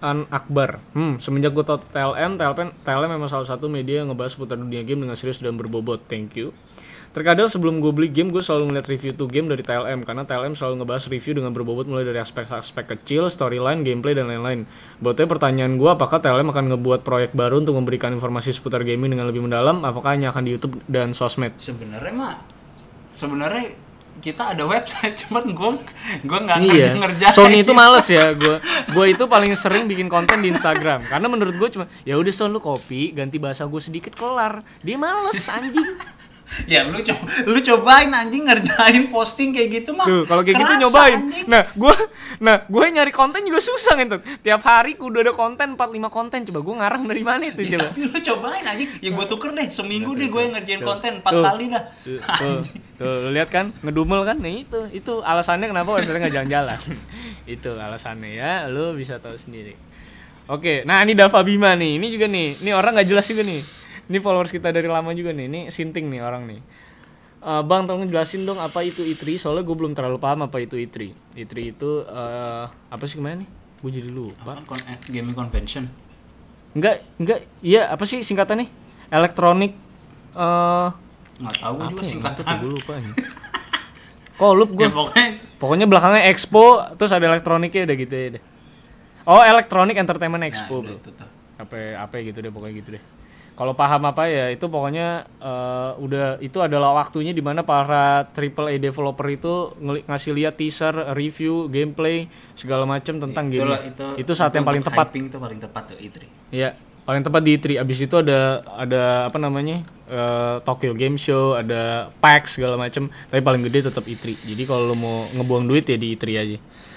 An Akbar. Semenjak gue tau TLM memang salah satu media yang ngebahas seputar dunia game dengan serius dan berbobot. Thank you. Terkadang sebelum gue beli game, gue selalu ngeliat review tuh game dari TLM, karena TLM selalu ngebahas review dengan berbobot mulai dari aspek-aspek kecil, storyline, gameplay, dan lain-lain. Buatnya pertanyaan gue, apakah TLM akan ngebuat proyek baru untuk memberikan informasi seputar gaming dengan lebih mendalam? Apakah hanya akan di YouTube dan sosmed? Sebenarnya kita ada website, cuman gue nggak ngerjain. Sony itu males ya, gue itu paling sering bikin konten di Instagram, karena menurut gue cuma ya udah Son, lu copy ganti bahasa gue sedikit kelar. Dia males anjing. Ya lu cobain anjing ngerjain posting kayak gitu mah. Tuh, kalau kayak gitu nyobain. Anjing. Gue nyari konten juga susah gitu. Tiap hari udah ada konten 4-5 konten. Coba gue ngarang dari mana itu ya, coba. Tapi lu cobain anjing. Ya gue tuker deh seminggu deh gue ngerjain konten 4 kali dah. Tuh, lihat kan, ngedumel kan. Nah itu alasannya kenapa website enggak jalan-jalan. Itu alasannya ya, lu bisa tahu sendiri. Oke, nah ini Dava Bima nih. Ini juga nih. Ini orang enggak jelas juga nih. Ini followers kita dari lama juga nih. Ini sinting nih orang nih. Bang, tolong jelasin dong apa itu E3. Soalnya gue belum terlalu paham apa itu E3. E3 itu apa sih kemana nih? Gue jadi lupa. Gaming convention. Enggak. Iya, apa sih singkatannya? Electronic nggak tahu gue juga singkatannya. Gue lupa nih. Kok lup gue? Ya, pokoknya belakangnya Expo, terus ada elektroniknya udah gitu ya deh. Oh, Electronic Entertainment Expo. Nah, apa gitu deh, pokoknya gitu deh. Kalau paham apa ya, itu pokoknya udah itu adalah waktunya di mana para AAA developer itu ngasih lihat teaser, review, gameplay segala macam tentang game. Itu saat yang paling tepat. Itu paling tepat tuh E3. Iya, paling tepat di E3. Abis itu ada apa namanya? Tokyo Game Show, ada PAX segala macam. Tapi paling gede tetap E3. Jadi kalau lo mau ngebuang duit ya di E3 aja.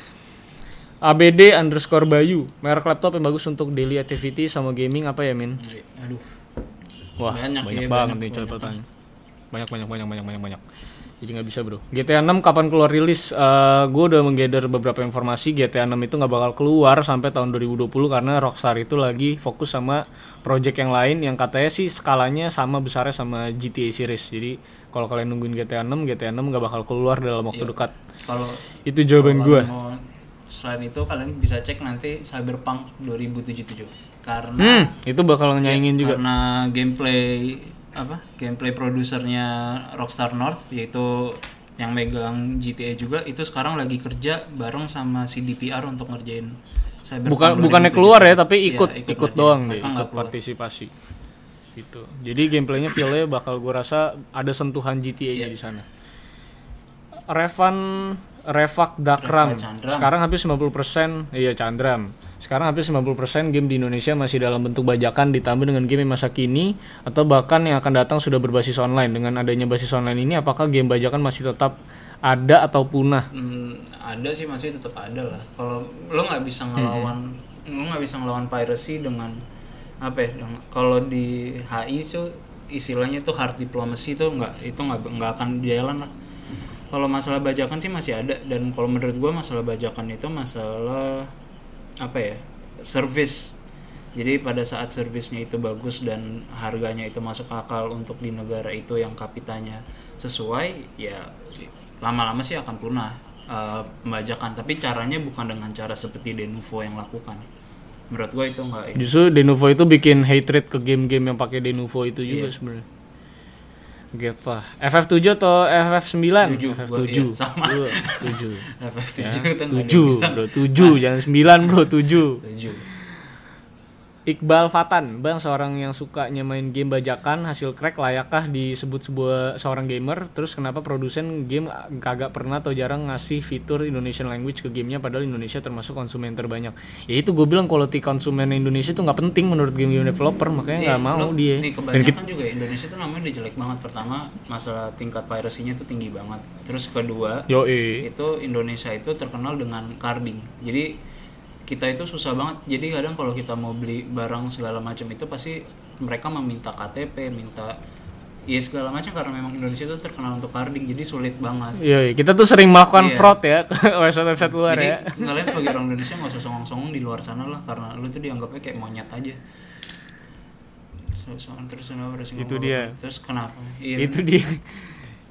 ABD_Bayu, merek laptop yang bagus untuk daily activity sama gaming apa ya, Min? Aduh. Wah, banyak banget nih coy pertanyaan. Banyak. Jadi nggak bisa bro. GTA 6 kapan keluar rilis? Gue udah menggather beberapa informasi. GTA 6 itu nggak bakal keluar sampai tahun 2020 karena Rockstar itu lagi fokus sama project yang lain yang katanya sih skalanya sama besarnya sama GTA series. Jadi kalau kalian nungguin GTA 6 nggak bakal keluar dalam waktu dekat. Kalau itu jawaban gue. Selain itu kalian bisa cek nanti Cyberpunk 2077 karena itu bakal nyaingin juga. Karena gameplay produsernya Rockstar North yaitu yang megang GTA juga itu sekarang lagi kerja bareng sama CDPR untuk ngerjain Cyberpunk. Bukannya keluar ya, tapi ikut doang deh, ikut partisipasi. Gitu. Jadi gameplaynya feel-nya bakal gue rasa ada sentuhan GTA-nya di sana. Revak Dakram. Sekarang hampir 90%, iya Chandram. Sekarang hampir 90% game di Indonesia masih dalam bentuk bajakan ditambah dengan game yang masa kini atau bahkan yang akan datang sudah berbasis online. Dengan adanya basis online ini apakah game bajakan masih tetap ada atau punah? Ada sih, masih tetap ada lah. Kalau lo nggak bisa ngelawan piracy dengan apa ya? Kalau di HI itu istilahnya tuh hard diplomacy tuh nggak akan jalan lah. Kalau masalah bajakan sih masih ada, dan kalau menurut gue masalah bajakan itu masalah apa ya, service. Jadi pada saat servisnya itu bagus dan harganya itu masuk akal untuk di negara itu yang kapitanya sesuai, ya lama-lama sih akan punah pembajakan. Tapi caranya bukan dengan cara seperti Denuvo yang lakukan. Menurut gue itu enggak. Justru Denuvo itu bikin hatred ke game-game yang pakai Denuvo itu juga sebenarnya. Gitu lah. FF7 atau FF9? FF7. Iya, sama. 7. FF7 ya, itu 7, bro. 7, jangan 9, bro. 7. Iqbal Fatan, Bang, seorang yang sukanya main game bajakan, hasil crack layakkah disebut seorang gamer? Terus kenapa produsen game kagak pernah atau jarang ngasih fitur Indonesian language ke gamenya padahal Indonesia termasuk konsumen terbanyak? Ya itu gue bilang quality konsumen Indonesia itu nggak penting menurut game developer, makanya nggak mau dia. Nih kebanyakan juga Indonesia tuh namanya udah jelek banget. Pertama masalah tingkat piracy-nya tuh tinggi banget. Terus kedua, itu Indonesia itu terkenal dengan carding. Jadi kita itu susah banget. Jadi kadang kalau kita mau beli barang segala macam itu pasti mereka meminta KTP, minta segala macam karena memang Indonesia itu terkenal untuk carding, jadi sulit banget. Iya, kita tuh sering melakukan fraud ya ke website luar jadi, ya. Jadi kalian sebagai orang Indonesia nggak usah songong-songong di luar sana lah, karena lu tuh dianggapnya kayak monyet aja. Terus itu dia. Terus kenapa? Itu dia.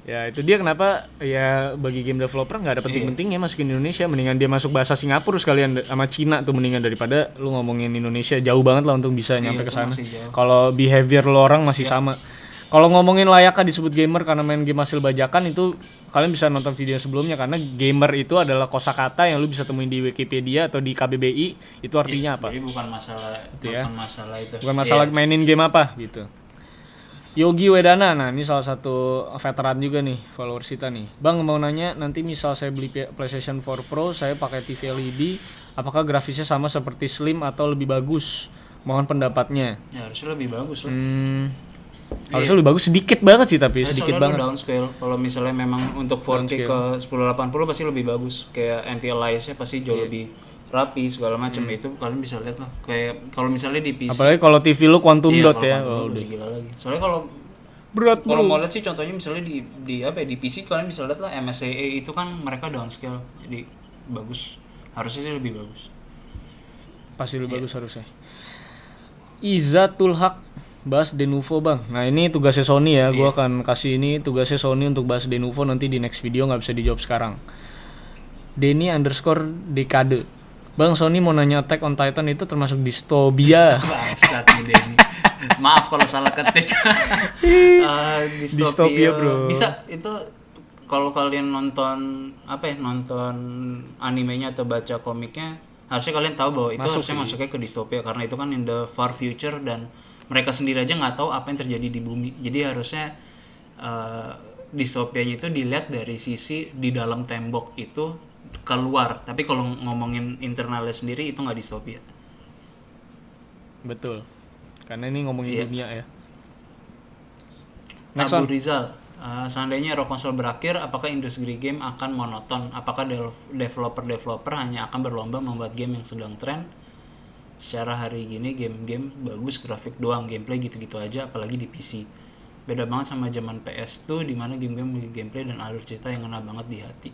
Ya itu dia kenapa ya bagi game developer nggak ada penting-pentingnya masukin Indonesia, mendingan dia masuk bahasa Singapura sekalian sama Cina tuh, mendingan daripada lu ngomongin Indonesia, jauh banget lah untuk bisa nyampe ke itu sana. masih jauh. Kalau behavior lo orang masih sama. Kalau ngomongin layakkah disebut gamer karena main game hasil bajakan, itu kalian bisa nonton video sebelumnya, karena gamer itu adalah kosakata yang lu bisa temuin di Wikipedia atau di KBBI, itu artinya apa? Jadi bukan masalah Itu ya. itu. Bukan masalah mainin game apa gitu. Yogi Wedana, nah ini salah satu veteran juga nih, followers kita nih. Bang mau nanya, nanti misal saya beli PlayStation 4 Pro, saya pakai TV LED, apakah grafisnya sama seperti Slim atau lebih bagus? Mohon pendapatnya. Ya harusnya lebih bagus lah. Harusnya lebih bagus sedikit banget sih, tapi sedikit banget. Downscale. Kalau misalnya memang untuk 4K ke 1080 pasti lebih bagus. Kayak anti-aliasnya pasti jauh lebih rapi segala macam. Itu kalian bisa lihat lah. Kayak kalau misalnya di PC. Apalagi kalau TV lu quantum dot ya. Oh, udah gila lagi. Soalnya kalau berat kalau mau lihat sih contohnya misalnya di apa ya, di PC kalian bisa lihat lah MSAA itu kan mereka downscale. Jadi bagus. Harusnya sih lebih bagus. Pasti lebih bagus harusnya. Izzatul Haq, bahas Denuvo bang. Nah ini tugasnya Sony ya, gue akan kasih ini tugasnya Sony untuk bahas Denuvo nanti di next video, nggak bisa dijawab sekarang. Denny_dekade, bang Sony mau nanya Attack on Titan itu termasuk dystopia? Bangsat nih Denny. Maaf kalau salah ketik. Dystopia bro. Bisa itu kalau kalian nonton nonton animenya atau baca komiknya, harusnya kalian tahu bahwa itu harusnya masuknya ke dystopia karena itu kan in the far future dan mereka sendiri aja nggak tahu apa yang terjadi di bumi. Jadi harusnya distopianya itu dilihat dari sisi di dalam tembok itu keluar. Tapi kalau ngomongin internalnya sendiri itu nggak distopia. Betul. Karena ini ngomongin dunia ya. Abu Rizal, seandainya era konsol berakhir, apakah industri game akan monoton? Apakah developer hanya akan berlomba membuat game yang sedang tren? Secara hari gini game-game bagus, grafik doang, gameplay gitu-gitu aja, apalagi di PC. Beda banget sama zaman PS2 di mana game-game gameplay dan alur cerita yang ngena banget di hati.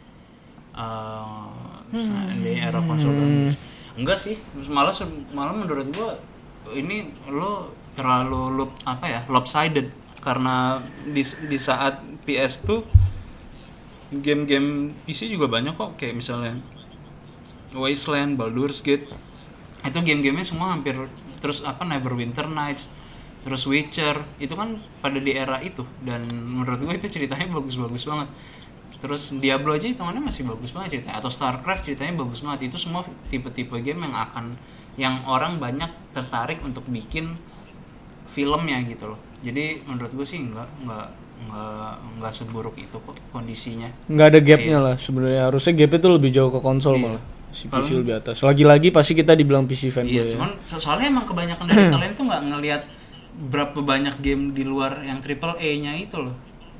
Seandainya era konsol bagus. Enggak sih, malah menurut gua ini lo terlalu lopsided karena di saat PS2 game-game PC juga banyak kok, kayak misalnya Wasteland, Baldur's Gate, itu game-gamenya semua hampir terus Neverwinter Nights, terus Witcher, itu kan pada di era itu dan menurut gue itu ceritanya bagus-bagus banget. Terus Diablo aja hitungannya masih bagus banget ceritanya, atau Starcraft ceritanya bagus banget. Itu semua tipe-tipe game yang orang banyak tertarik untuk bikin filmnya gitu loh. Jadi menurut gue sih nggak seburuk itu kok kondisinya. Nggak ada gapnya lah sebenarnya. Harusnya gapnya tuh lebih jauh ke konsol malah. Si PC lebih atas. Lagi-lagi pasti kita dibilang PC fanboy. Iya, cuman soalnya emang kebanyakan dari kalian tuh nggak ngelihat berapa banyak game di luar yang AAA-nya itu loh.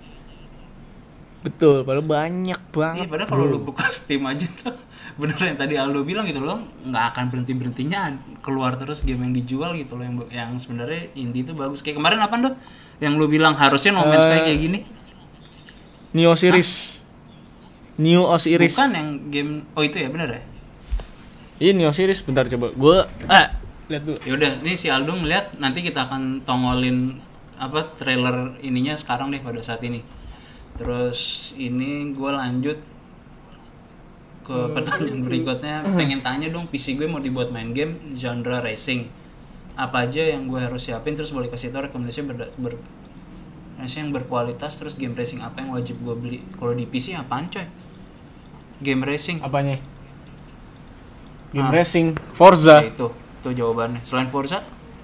Betul, padahal banyak banget. Iya, padahal kalau lu buka Steam aja tuh bener yang tadi Aldo bilang gitu loh, nggak akan berhentinya keluar terus game yang dijual gitu loh, yang sebenarnya indie itu bagus. Kayak kemarin apa tuh yang lu bilang harusnya No Man's Sky kayak gini? Neo Series. New Osiris. Bukan yang game itu ya bener ya? Iya Neo Series, bentar coba. Gua lihat dulu. Ya udah, nih si Aldo ngeliat, nanti kita akan tongolin trailer ininya sekarang deh pada saat ini. Terus ini gue lanjut ke pertanyaan berikutnya. Pengen tanya dong, PC gue mau dibuat main game genre racing, apa aja yang gue harus siapin? Terus boleh kasih tau rekomendasi yang berkualitas. Terus game racing apa yang wajib gue beli? Kalau di PC apaan coy? Game racing apanya? Game racing Forza. Ya, itu jawabannya. Selain Forza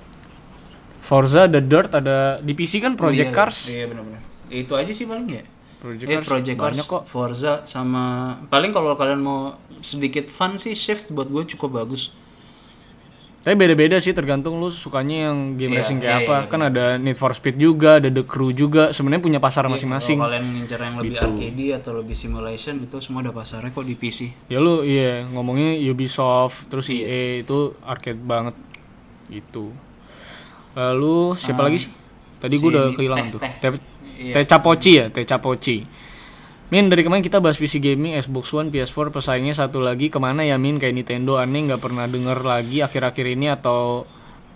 The Dirt ada di PC kan, Project Cars. Iya benar-benar. Itu aja sih paling ya. Project Cars kok. Forza sama paling kalau kalian mau sedikit fun sih Shift buat gue cukup bagus. Tapi beda-beda sih tergantung lu sukanya yang game racing kayak apa. Kan ada Need for Speed juga, ada The Crew juga. Sebenarnya punya pasar masing-masing. Kalau kalian ngincer yang lebih arcade atau lebih simulation, itu semua ada pasarnya kok di PC. Ya lu ngomongnya Ubisoft, terus EA itu arcade banget itu. Lalu siapa lagi sih? Tadi gue udah kehilangan tuh. Tecapoci. Min, dari kemarin kita bahas PC gaming, Xbox One, PS4, pesaingnya satu lagi kemana ya Min? Kayak Nintendo aneh, nggak pernah denger lagi akhir-akhir ini, atau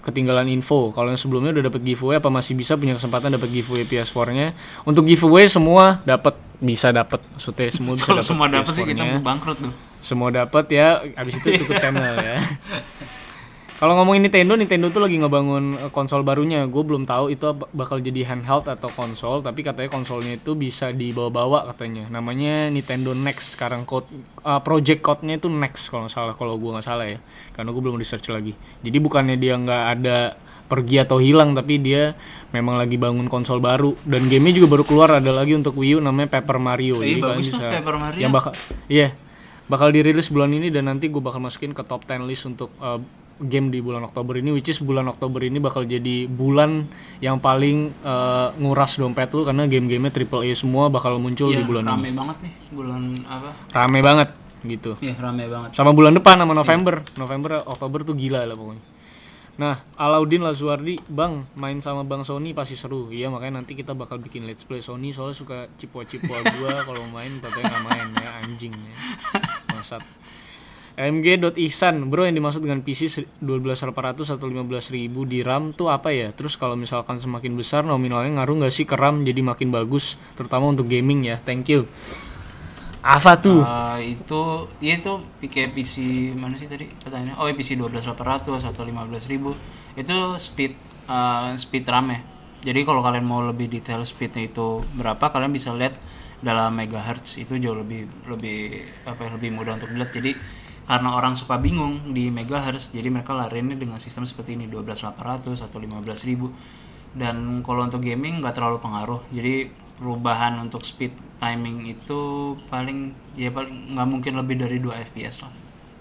ketinggalan info. Kalau yang sebelumnya udah dapat giveaway, apa masih bisa punya kesempatan dapat giveaway PS4-nya? Untuk giveaway semua bisa dapat. Maksudnya semua bisa Kalau dapat. semua dapat sih PS4-nya. kita bangkrut tuh. Semua dapat ya, abis itu tutup channel ya. Kalau ngomongin Nintendo tuh lagi ngebangun konsol barunya. Gue belum tahu itu bakal jadi handheld atau konsol, tapi katanya konsolnya itu bisa dibawa-bawa katanya. Namanya Nintendo Next sekarang, project code-nya itu Next kalau gue nggak salah ya. Karena gue belum research lagi. Jadi bukannya dia nggak ada pergi atau hilang, tapi dia memang lagi bangun konsol baru dan gamenya juga baru keluar, ada lagi untuk Wii U namanya Paper Mario. Jadi bagus tuh Paper Mario. Yang bakal dirilis bulan ini dan nanti gue bakal masukin ke top 10 list untuk game di bulan Oktober ini, which is bulan Oktober ini bakal jadi bulan yang paling nguras dompet lu karena game-gamenya AAA semua bakal muncul di bulan rame ini. Banget nih bulan apa? Rame banget gitu. Iya, rame banget. Sama bulan depan sama November. Oktober tuh gila lah pokoknya. Nah, Alauddin Lazuardi, Bang, main sama Bang Sony pasti seru. Iya, makanya nanti kita bakal bikin let's play Sony, soalnya suka cipua-cipua gua kalau main katanya enggak main ya, anjing ya. Maksud MG.Ihsan, bro, yang dimaksud dengan PC 12.800 atau 15.000 di RAM tuh apa ya? Terus kalau misalkan semakin besar nominalnya ngaruh nggak sih ke RAM jadi makin bagus, terutama untuk gaming ya? Thank you. Apa tuh? Itu kayak PC mana sih tadi pertanyaannya? Oh, PC 12.800 atau 15.000 itu speed RAM ya. Jadi kalau kalian mau lebih detail speednya itu berapa, kalian bisa lihat dalam megahertz, itu jauh lebih mudah untuk dilihat. Jadi karena orang suka bingung di megahertz, jadi mereka larinya dengan sistem seperti ini 12.800 atau 15.000. Dan kalau untuk gaming nggak terlalu pengaruh. Jadi perubahan untuk speed timing itu paling nggak mungkin lebih dari 2 fps lah.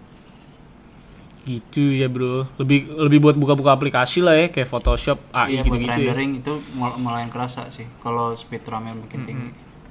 Gitu ya bro, lebih buat buka-buka aplikasi lah ya, kayak Photoshop, AI gitu-gitu ya. Rendering itu mulai kerasa sih kalau speed RAM-nya makin tinggi.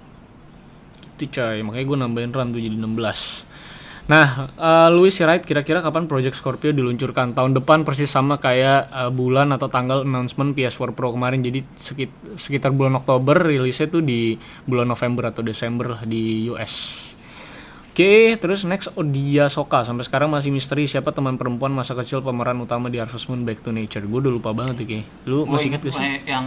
Itu coy, makanya gue nambahin RAM tuh jadi 16. Nah, Louis Wright, kira-kira kapan Project Scorpio diluncurkan? Tahun depan persis sama kayak bulan atau tanggal announcement PS4 Pro kemarin. Jadi sekitar bulan Oktober, rilisnya tuh di bulan November atau Desember lah di US. Oke, terus next Odia Soka. Sampai sekarang masih misteri siapa teman perempuan masa kecil pemeran utama di Harvest Moon Back to Nature. Gue udah lupa banget tuh kayak. Lu masih ingat gak sih? Yang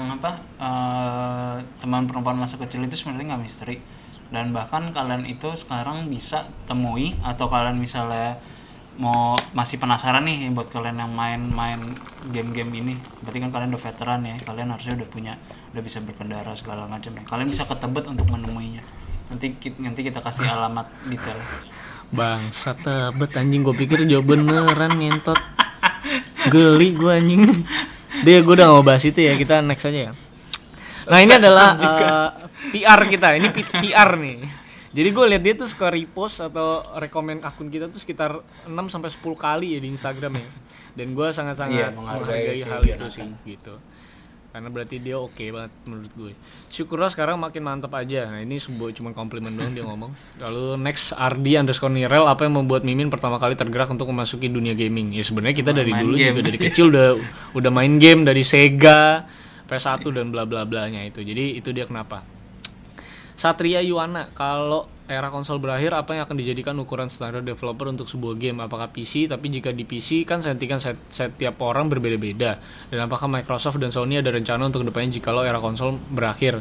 teman perempuan masa kecil itu sebenarnya nggak misteri. Dan bahkan kalian itu sekarang bisa temui, atau kalian misalnya masih penasaran nih buat kalian yang main game-game ini, berarti kan kalian udah veteran ya, kalian harusnya udah bisa berkendara segala macam ya. Kalian bisa ke Tebet untuk menemuinya. Nanti kita kasih alamat detail. Bangsa Tebet anjing, gue pikir jauh beneran ngentot. Geli gue anjing. Gue udah gak mau bahas itu ya, kita next aja ya. Nah ini adalah PR kita, ini PR nih. Jadi gue lihat dia tuh suka repost atau rekomen akun kita tuh sekitar 6-10 kali ya di Instagram ya. Dan gue sangat-sangat menghargai hal itu sih gitu. Karena berarti dia oke banget menurut gue. Syukurlah sekarang makin mantep aja. Nah ini cuma komplimen doang dia ngomong. Lalu next Ardi_Nirel, apa yang membuat Mimin pertama kali tergerak untuk memasuki dunia gaming? Ya sebenarnya kita dari dulu game. Juga dari kecil udah main game dari Sega, PS1 dan bla bla blanya itu. Jadi itu dia kenapa. Satria Yuwana, kalau era konsol berakhir apa yang akan dijadikan ukuran standar developer untuk sebuah game? Apakah PC? Tapi jika di PC kan settingan setiap orang berbeda-beda. Dan apakah Microsoft dan Sony ada rencana untuk kedepannya jikalau era konsol berakhir?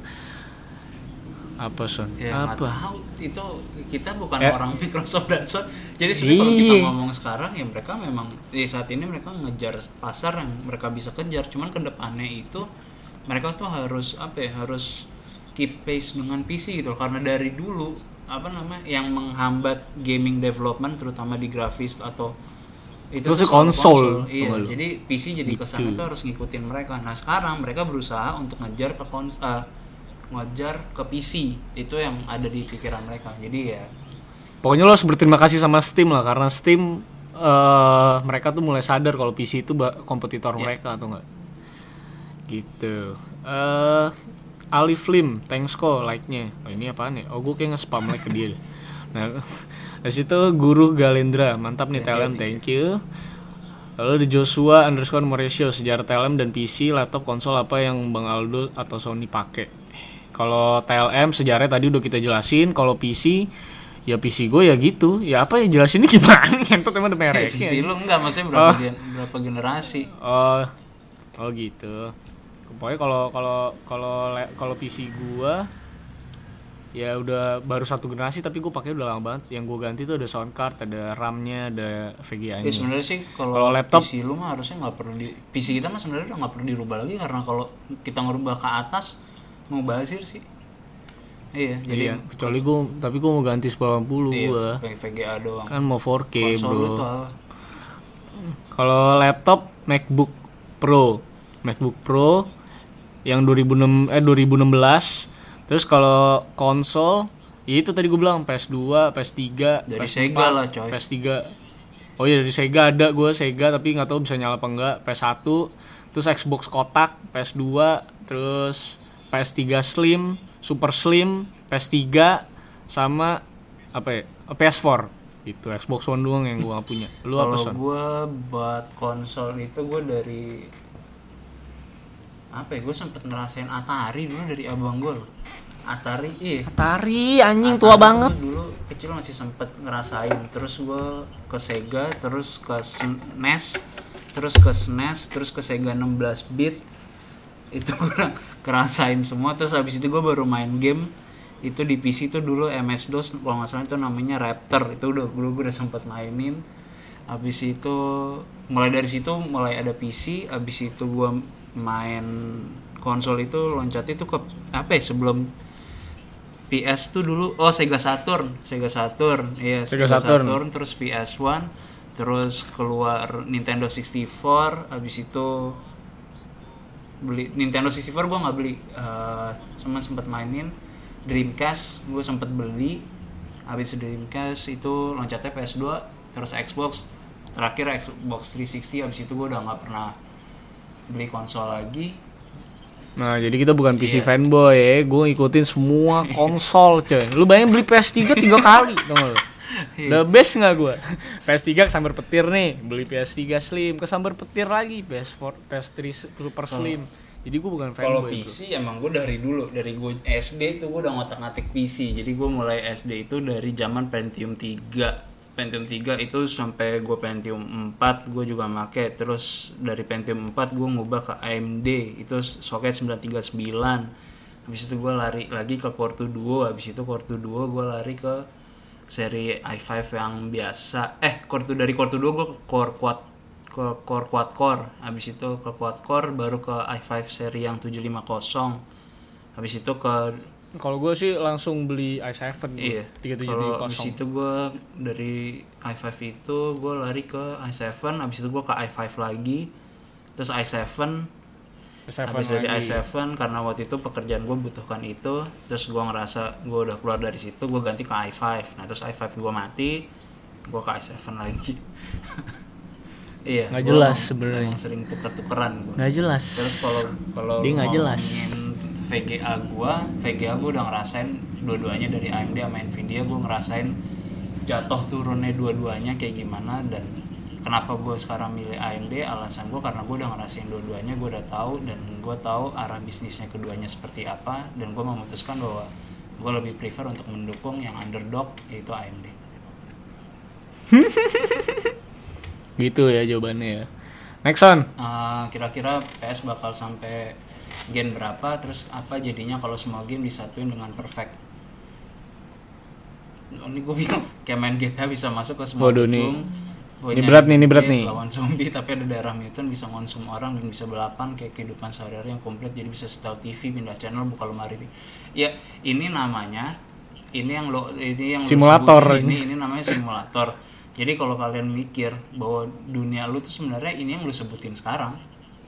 Apa Son? Ya, apa? Tahu, itu kita bukan orang Microsoft dan Sony. Jadi sebenarnya kalau kita ngomong sekarang ya mereka memang saat ini mereka ngejar pasar yang mereka bisa kejar. Cuman kedepannya itu mereka tuh harus harus keep pace dengan PC gitu, karena dari dulu yang menghambat gaming development terutama di grafis atau itu konsol. Iya, jadi PC jadi kesan itu harus ngikutin mereka. Nah sekarang mereka berusaha untuk ngejar ke PC, itu yang ada di pikiran mereka. Jadi ya pokoknya lo harus berterima kasih sama Steam lah, karena Steam mereka tuh mulai sadar kalau PC itu kompetitor mereka atau enggak gitu. Alif Lim, thanks kok like-nya. Oh ini apaan ya? Oh gue kayak nge-spam like ke dia. Nah, dari situ Guru Galendra, mantap nih TLM, thank you. Lalu di Joshua _Mauricio, sejarah TLM dan PC, laptop, konsol apa yang Bang Aldo atau Sony pakai? Kalau TLM sejarahnya tadi udah kita jelasin. Kalau PC, ya PC gue ya gitu. Ya apa ya jelasinnya gimana? Kentut emang udah merek. PC lu enggak, maksudnya berapa generasi? Oh gitu. Pokoknya kalau PC gua ya udah baru satu generasi, tapi gue pakai udah lama banget. Yang gue ganti tuh ada sound card, ada RAM-nya, ada VGA-nya. Ya sebenarnya sih kalau laptop PC lu mah harusnya nggak perlu PC kita mah sebenarnya udah nggak perlu dirubah lagi, karena kalau kita ngerubah ke atas mau bazir sih. Iya, jadi kecuali tapi gue mau ganti 1080 gue. VGA doang. Kan mau 4K, konsol bro. lu tuh apa? Kalau laptop MacBook Pro yang 2016. Terus kalau konsol, ya itu tadi gue bilang PS2, PS3, dari PS4, Sega lah coy. PS3. Oh iya dari Sega ada gue Sega, tapi nggak tahu bisa nyala apa enggak. PS1, terus Xbox kotak, PS2, terus PS3 Slim, Super Slim, PS3, sama apa ya? PS4. Itu Xbox One doang yang gue gak punya. Lu apa Son? Kalau gue buat konsol itu gue dari apa ya? Gue sempet ngerasain Atari dulu dari abang gue loh. Atari Anjing tua banget. Dulu kecil masih sempet ngerasain. Terus gue ke Sega, terus ke NES, terus ke SNES, terus ke Sega 16 bit. Itu gue ngerasain semua. Terus habis itu gue baru main game itu di PC itu dulu MS-DOS kalau nggak salah itu namanya Raptor. Itu udah gue udah sempet mainin. Habis itu mulai dari situ mulai ada PC. Habis itu gue main konsol itu loncat itu ke apa ya, sebelum PS tuh dulu Sega Saturn iya, Sega Saturn, terus PS1, terus keluar Nintendo 64. Habis itu beli Nintendo 64 gue nggak beli, cuman sempet mainin. Dreamcast gue sempet beli. Habis Dreamcast itu loncatnya PS2, terus Xbox, terakhir Xbox 360. Habis itu gue udah nggak pernah beli konsol lagi. Nah jadi kita bukan PC fanboy ya, gue ngikutin semua konsol coy. Lu bayangin beli PS3 3 kali, tau gak lu? The best gak gue? PS3 kesambar petir nih, beli PS3 Slim, kesambar petir lagi, PS4, PS3 Super Slim. Jadi gue bukan fanboy. Kalau PC emang gue dari dulu, dari gue SD tuh gue udah ngotak-ngatik PC. Jadi gue mulai SD itu dari zaman Pentium 3 itu sampai gue Pentium 4 gue juga make. Terus dari Pentium 4 gue ngubah ke AMD itu soket 939. Habis itu gue lari lagi ke Core 2 Duo. Habis itu Core 2 Duo gue lari ke seri i5 yang biasa. Dari Core 2 Duo gue ke Core Quad Core. Habis itu ke Quad Core baru ke i5 seri yang 750. Habis itu ke kalau gue sih langsung beli i7 iya. 3770. Kalau habis itu gue dari i5 itu gue lari ke i7, habis itu gue ke i5 lagi, terus i7 habis dari i7 karena waktu itu pekerjaan gue butuhkan itu, terus gue ngerasa gue udah keluar dari situ, gue ganti ke i5. Nah terus i5 gue mati, gue ke i7 lagi. Iya. Nggak jelas sebenarnya. Sering tuker-tukeran. Nggak jelas. Terus kalau dia nggak jelas. VGA gue udah ngerasain dua-duanya dari AMD sama Nvidia. Gue ngerasain jatuh turunnya dua-duanya kayak gimana, dan kenapa gue sekarang milih AMD, alasan gue karena gue udah ngerasain dua-duanya, gue udah tahu, dan gue tahu arah bisnisnya keduanya seperti apa, dan gue memutuskan bahwa gue lebih prefer untuk mendukung yang underdog, yaitu AMD. Gitu ya jawabannya ya. Next on. Kira-kira PS bakal sampai gen berapa, terus apa jadinya kalau semua game disatuin dengan perfect. Ini gue bingung, kayak main GTA bisa masuk ke semua gedung. Ini berat nih. Lawan zombie tapi ada daerah mutant, bisa konsum orang dan bisa balapan kayak kehidupan sehari-hari yang komplit. Jadi bisa setel TV, pindah channel, buka lemari. Ya, ini namanya simulator. Ini namanya simulator. Jadi kalau kalian mikir bahwa dunia lu tuh sebenarnya ini yang lu sebutin sekarang.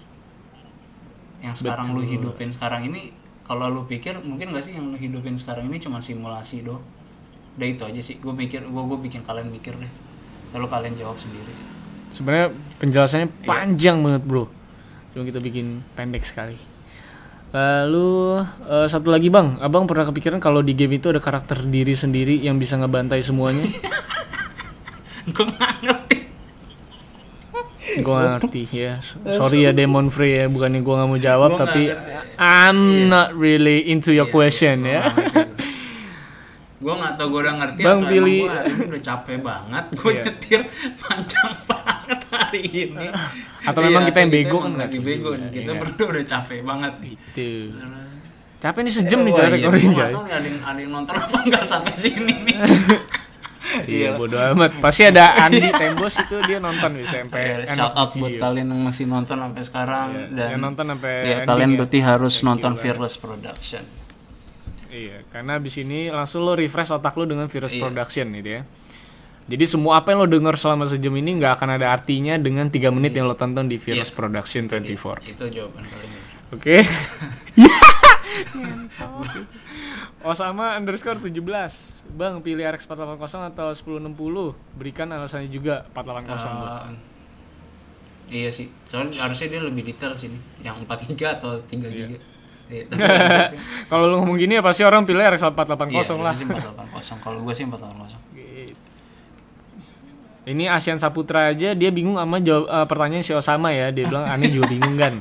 Yang sekarang lu hidupin sekarang ini, kalau lu pikir mungkin gak sih yang lu hidupin sekarang ini cuma simulasi doang. Udah itu aja sih. Gue bikin kalian mikir deh. Lalu kalian jawab sendiri. Sebenarnya penjelasannya panjang banget, bro. Cuma kita bikin pendek sekali. Lalu satu lagi bang, abang pernah kepikiran kalau di game itu ada karakter diri sendiri yang bisa ngebantai semuanya? Gue nggak ngerti. Gue gak ngerti ya. Sorry ya Demon Free ya, bukannya gue gak mau jawab, tapi I'm not really into your question ya. Gue gak tau gue udah ngerti Bang atau Billy. emang gue hari ini udah capek banget. Gue nyetir panjang banget. hari ini. Atau memang kita yang bego kan lagi bego nih. Kita berdua udah capek banget nih. Itu. Capek nih sejam nih coy rekorin coy. Ada yang nonton apa enggak sampai sini nih. Iya bodo amat. Pasti ada Andi Tembos itu dia nonton bisa sampai shout out buat kalian yang masih nonton sampai sekarang dan yang nonton sampai kalian berarti harus nonton Fearless Production. Iya, karena abis ini langsung lo refresh otak lo dengan Fearless Production gitu ya. Jadi semua apa yang lo denger selama sejam ini nggak akan ada artinya dengan 3 menit yang lo tonton di Fearless Production 24. Itu jawaban paling benar. Oke. Osama _17 Bang, pilih RX 480 atau 1060? Berikan alasannya juga 480. Iya sih, soalnya harusnya dia lebih detail sini. Yang 4 GB atau 3 GB. Iya. Kalau lu ngomong gini ya pasti orang pilih RX 480 lah. Iya, 480. Kalau gue sih 480. Ini Asian Saputra aja dia bingung sama jawab pertanyaan si Osama ya. Dia bilang aneh juga bingung kan.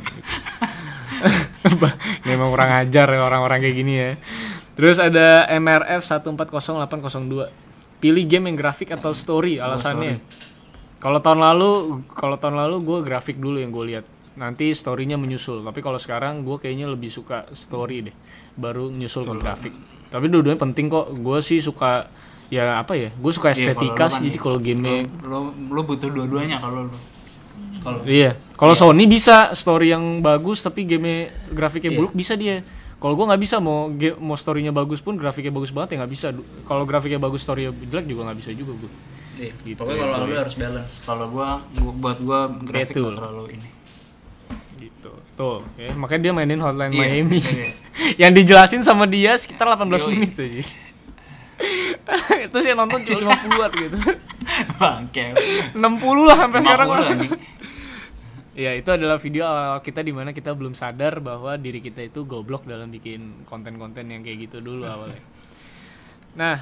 Memang kurang ajar ya orang-orang kayak gini ya. Terus ada MRF 140802. Pilih game yang grafik atau story, alasannya. Kalau tahun lalu gue grafik dulu yang gue lihat. Nanti story-nya menyusul. Tapi kalau sekarang gue kayaknya lebih suka story deh. Baru nyusul ke grafik. Tapi dua-duanya penting kok. Gue sih suka ya apa ya? Gue suka estetika sih. Jadi kalau game lo butuh dua-duanya kalau lo. Iya. Kalau Sony bisa story yang bagus tapi game grafiknya buruk bisa dia. Kalau gue nggak bisa mau storynya bagus pun grafiknya bagus banget ya nggak bisa. Kalau grafiknya bagus storynya jelek juga nggak bisa juga gue. Iya. Gitu, pokoknya kalau lu harus balance. Kalau buat gue grafik nggak terlalu ini. Gitu. Tuh, ya. Makanya dia mainin Hotline Miami. Yang dijelasin sama dia sekitar 18 menit aja. Itu sih nonton cuma 50-an gitu. Bangke. 60 lah sampai sekarang. Ya itu adalah video awal kita di mana kita belum sadar bahwa diri kita itu goblok dalam bikin konten-konten yang kayak gitu dulu awalnya. Nah,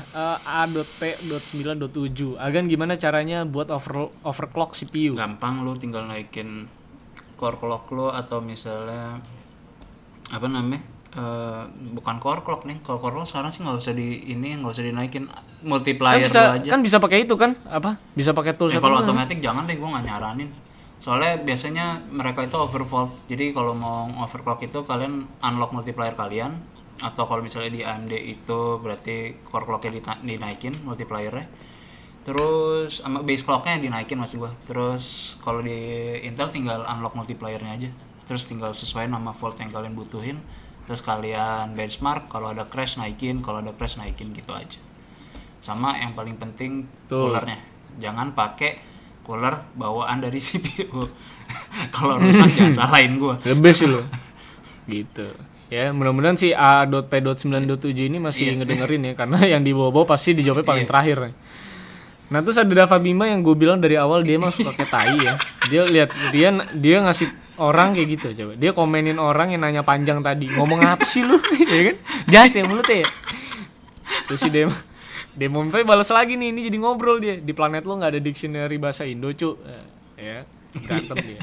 A.P.9.7 Agan gimana caranya buat overclock CPU? Gampang, lu tinggal naikin core clock lo atau misalnya apa namanya? Bukan core clock nih. Core clock sekarang sih nggak usah dinaikin, multiplier kan aja. Kan bisa pakai itu kan? Apa? Bisa pakai tools kalau otomatis jangan deh, gue nggak nyaranin. Soalnya biasanya mereka itu overvolt. Jadi kalau mau overclock itu kalian unlock multiplier kalian, atau kalau misalnya di AMD itu berarti core clocknya dinaikin multipliernya. Terus sama base clocknya dinaikin maksud gue. Terus kalau di Intel tinggal unlock multipliernya aja. Terus tinggal sesuai nama volt yang kalian butuhin. Terus kalian benchmark, kalau ada crash naikin, kalau ada crash naikin gitu aja. Sama yang paling penting coolernya. Jangan pakai cooler bawaan dari CPU. Kalau rusak jangan salahin gue. Lebih sih lo. Gitu. Ya, mudah-mudahan si A.P.9.7 ini masih ngedengerin ya, karena yang dibawa-bawa pasti dijawabnya paling terakhir. Nah, terus ada Dava Bima yang gue bilang dari awal dia mah suka kayak tai ya. Dia lihat dia ngasih orang kayak gitu coba. Dia komenin orang yang nanya panjang tadi. Ngomong apa sih lu? Ya kan? Jahat ya mulut ya. Terus si Demonfy balas lagi nih, ini jadi ngobrol dia. Di planet lo nggak ada dictionary bahasa Indo cu, ya berantem dia.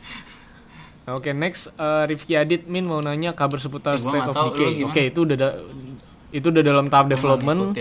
Oke, next Rifki Adit Min mau nanya kabar seputar State of Decay. Oke, itu udah dalam tahap development.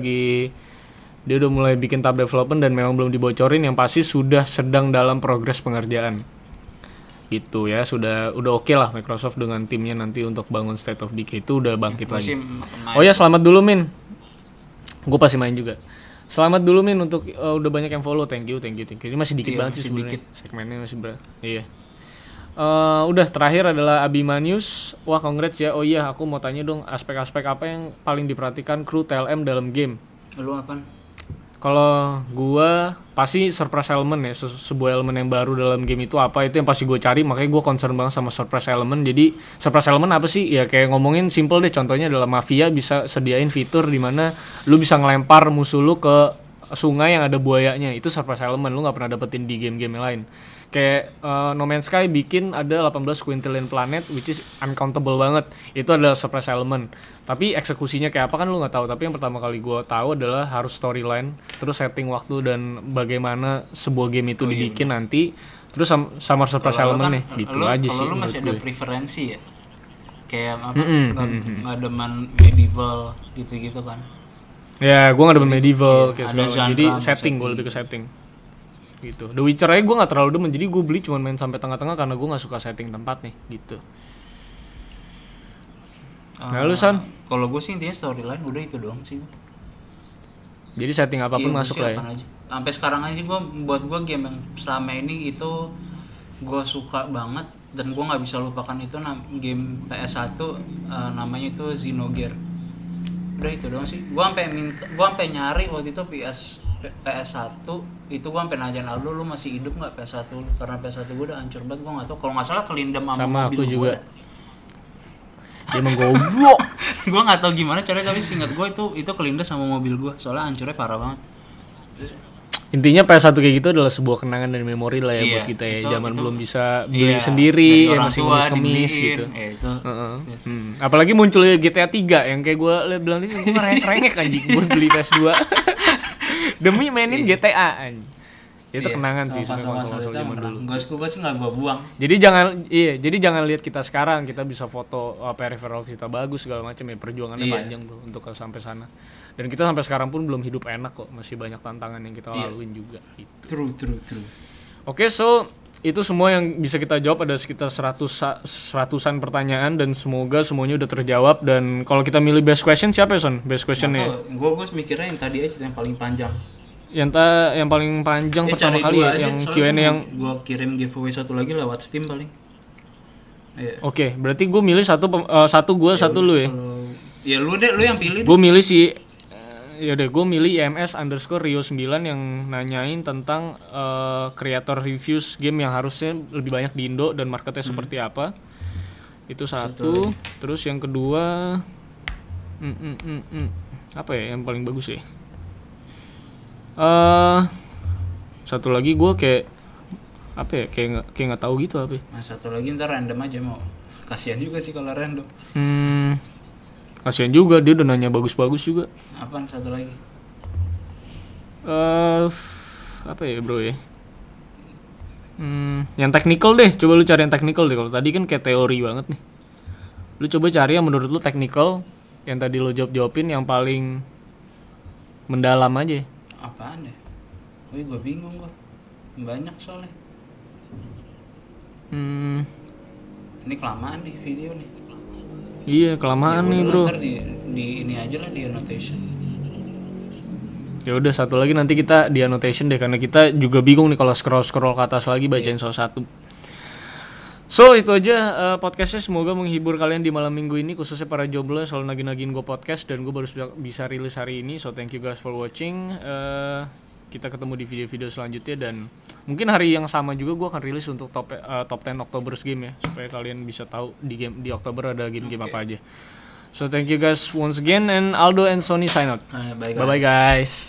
Dia udah mulai bikin tahap development dan memang belum dibocorin. Yang pasti sudah sedang dalam progres pengerjaan. Gitu ya, udah oke lah Microsoft dengan timnya nanti untuk bangun State of Decay itu udah bangkit lagi. Oh ya, selamat dulu Min. Gue pasti main juga. Selamat dulu Min untuk udah banyak yang follow. Thank you. Ini masih dikit banget sih sebenarnya. Segmennya masih Iya. Udah terakhir adalah Abimanius. Wah, congrats ya. Oh iya, aku mau tanya dong aspek-aspek apa yang paling diperhatikan kru TLM dalam game? Lu apaan? Kalau gua pasti surprise element ya, sebuah elemen yang baru dalam game itu apa, itu yang pasti gue cari, makanya gue concern banget sama surprise element. Jadi surprise element apa sih? Ya kayak ngomongin simple deh, contohnya adalah Mafia bisa sediain fitur di mana lu bisa ngelempar musuh lu ke sungai yang ada buayanya, itu surprise element, lu nggak pernah dapetin di game-game yang lain. Kayak No Man's Sky bikin ada 18 quintillion planet, which is uncountable banget. Itu adalah surprise element. Tapi eksekusinya kayak apa kan lu nggak tahu. Tapi yang pertama kali gue tahu adalah harus storyline, terus setting waktu dan bagaimana sebuah game itu dibikin nanti. Terus sama surprise elementnya gitu aja sih. Kalau lu masih ada preferensi ya, kayak apa? Nggak demen medieval gitu-gitu kan? Ya, gue nggak demen medieval kayak segala. Jadi setting, gue lebih ke setting. gitu. The Witcher aja gue nggak terlalu demen, jadi gue beli cuma main sampai tengah-tengah karena gue nggak suka setting tempat nih gitu. Nah lu San? Kalau gue sih intinya storyline udah itu doang sih. Jadi setting apapun masuk lah ya. Sampai sekarang aja buat gue game yang selama ini itu gue suka banget dan gue nggak bisa lupakan itu game PS1 namanya itu Xenogears. Udah itu doang sih. Gue sampai nyari waktu itu PS1 itu gue sampai nanya lu masih hidup nggak PS1 lu? Karena PS1 gue udah hancur banget, gue nggak tahu. Kalau nggak salah kelindem sama mobil aku juga. Dia emang goblok. Gue nggak tahu gimana caranya, tapi seingat gue itu kelindes sama mobil gue, soalnya hancurnya parah banget. Intinya PS1 kayak gitu adalah sebuah kenangan dan memori lah ya buat kita ya. Zaman belum bisa beli sendiri ya, masih ngemis gitu. Apalagi munculnya GTA 3 yang kayak gue bilang ini gue rengek anjing buat beli PS2 demi mainin GTA anjing. Itu kenangan sih sebenarnya masa-masa zaman dulu. Gue sih nggak gue buang. Jadi jangan lihat kita sekarang, kita bisa foto peripheral kita bagus segala macam ya, perjuangannya panjang bro untuk sampai sana. Dan kita sampai sekarang pun belum hidup enak kok, masih banyak tantangan yang kita laluin juga gitu. True. Oke, so itu semua yang bisa kita jawab, ada sekitar 100-an pertanyaan dan semoga semuanya udah terjawab. Dan kalau kita milih best question siapa ya Son? Best questionnya? Gue mikirnya yang tadi aja yang paling panjang. Yang paling panjang pertama kali ya, yang Q&A yang gue kirim giveaway satu lagi lewat Steam paling. Oke, berarti gue milih satu gue satu lu ya. Ya lu yang pilih. Gue milih si yaudah gue milih IMS_Rio9 yang nanyain tentang creator reviews game yang harusnya lebih banyak di Indo dan marketnya seperti apa. Itu satu. Terus yang kedua apa ya yang paling bagus ya? Satu lagi gue kayak apa ya, kayak nggak tahu gitu apa ya. Nah, satu lagi ntar random aja mau. Kasian juga sih kalau random. Kasian juga, dia udah nanya bagus-bagus juga. Apaan satu lagi? Apa ya bro ya? Yang technical deh, coba lu cari yang technical deh. Kalau tadi kan kayak teori banget nih. Lu coba cari yang menurut lu technical, yang tadi lu jawabin yang paling mendalam aja. Apaan ya? Gue bingung gue. Banyak soalnya. Ini kelamaan nih video nih. Iya kelamaan nih bro. Ntar di ini aja lah, di annotation. Ya udah satu lagi nanti kita di annotation deh, karena kita juga bingung nih kalau scroll ke atas lagi bacain salah satu. So itu aja podcastnya, semoga menghibur kalian di malam minggu ini, khususnya para jobless selalu nagih-nagihin gue podcast dan gue baru bisa rilis hari ini. So thank you guys for watching. Kita ketemu di video-video selanjutnya dan mungkin hari yang sama juga gue akan rilis untuk top 10 Oktober's game ya, supaya kalian bisa tahu di Oktober ada game-game apa aja. So thank you guys once again, and Aldo and Sony sign out. Bye bye guys.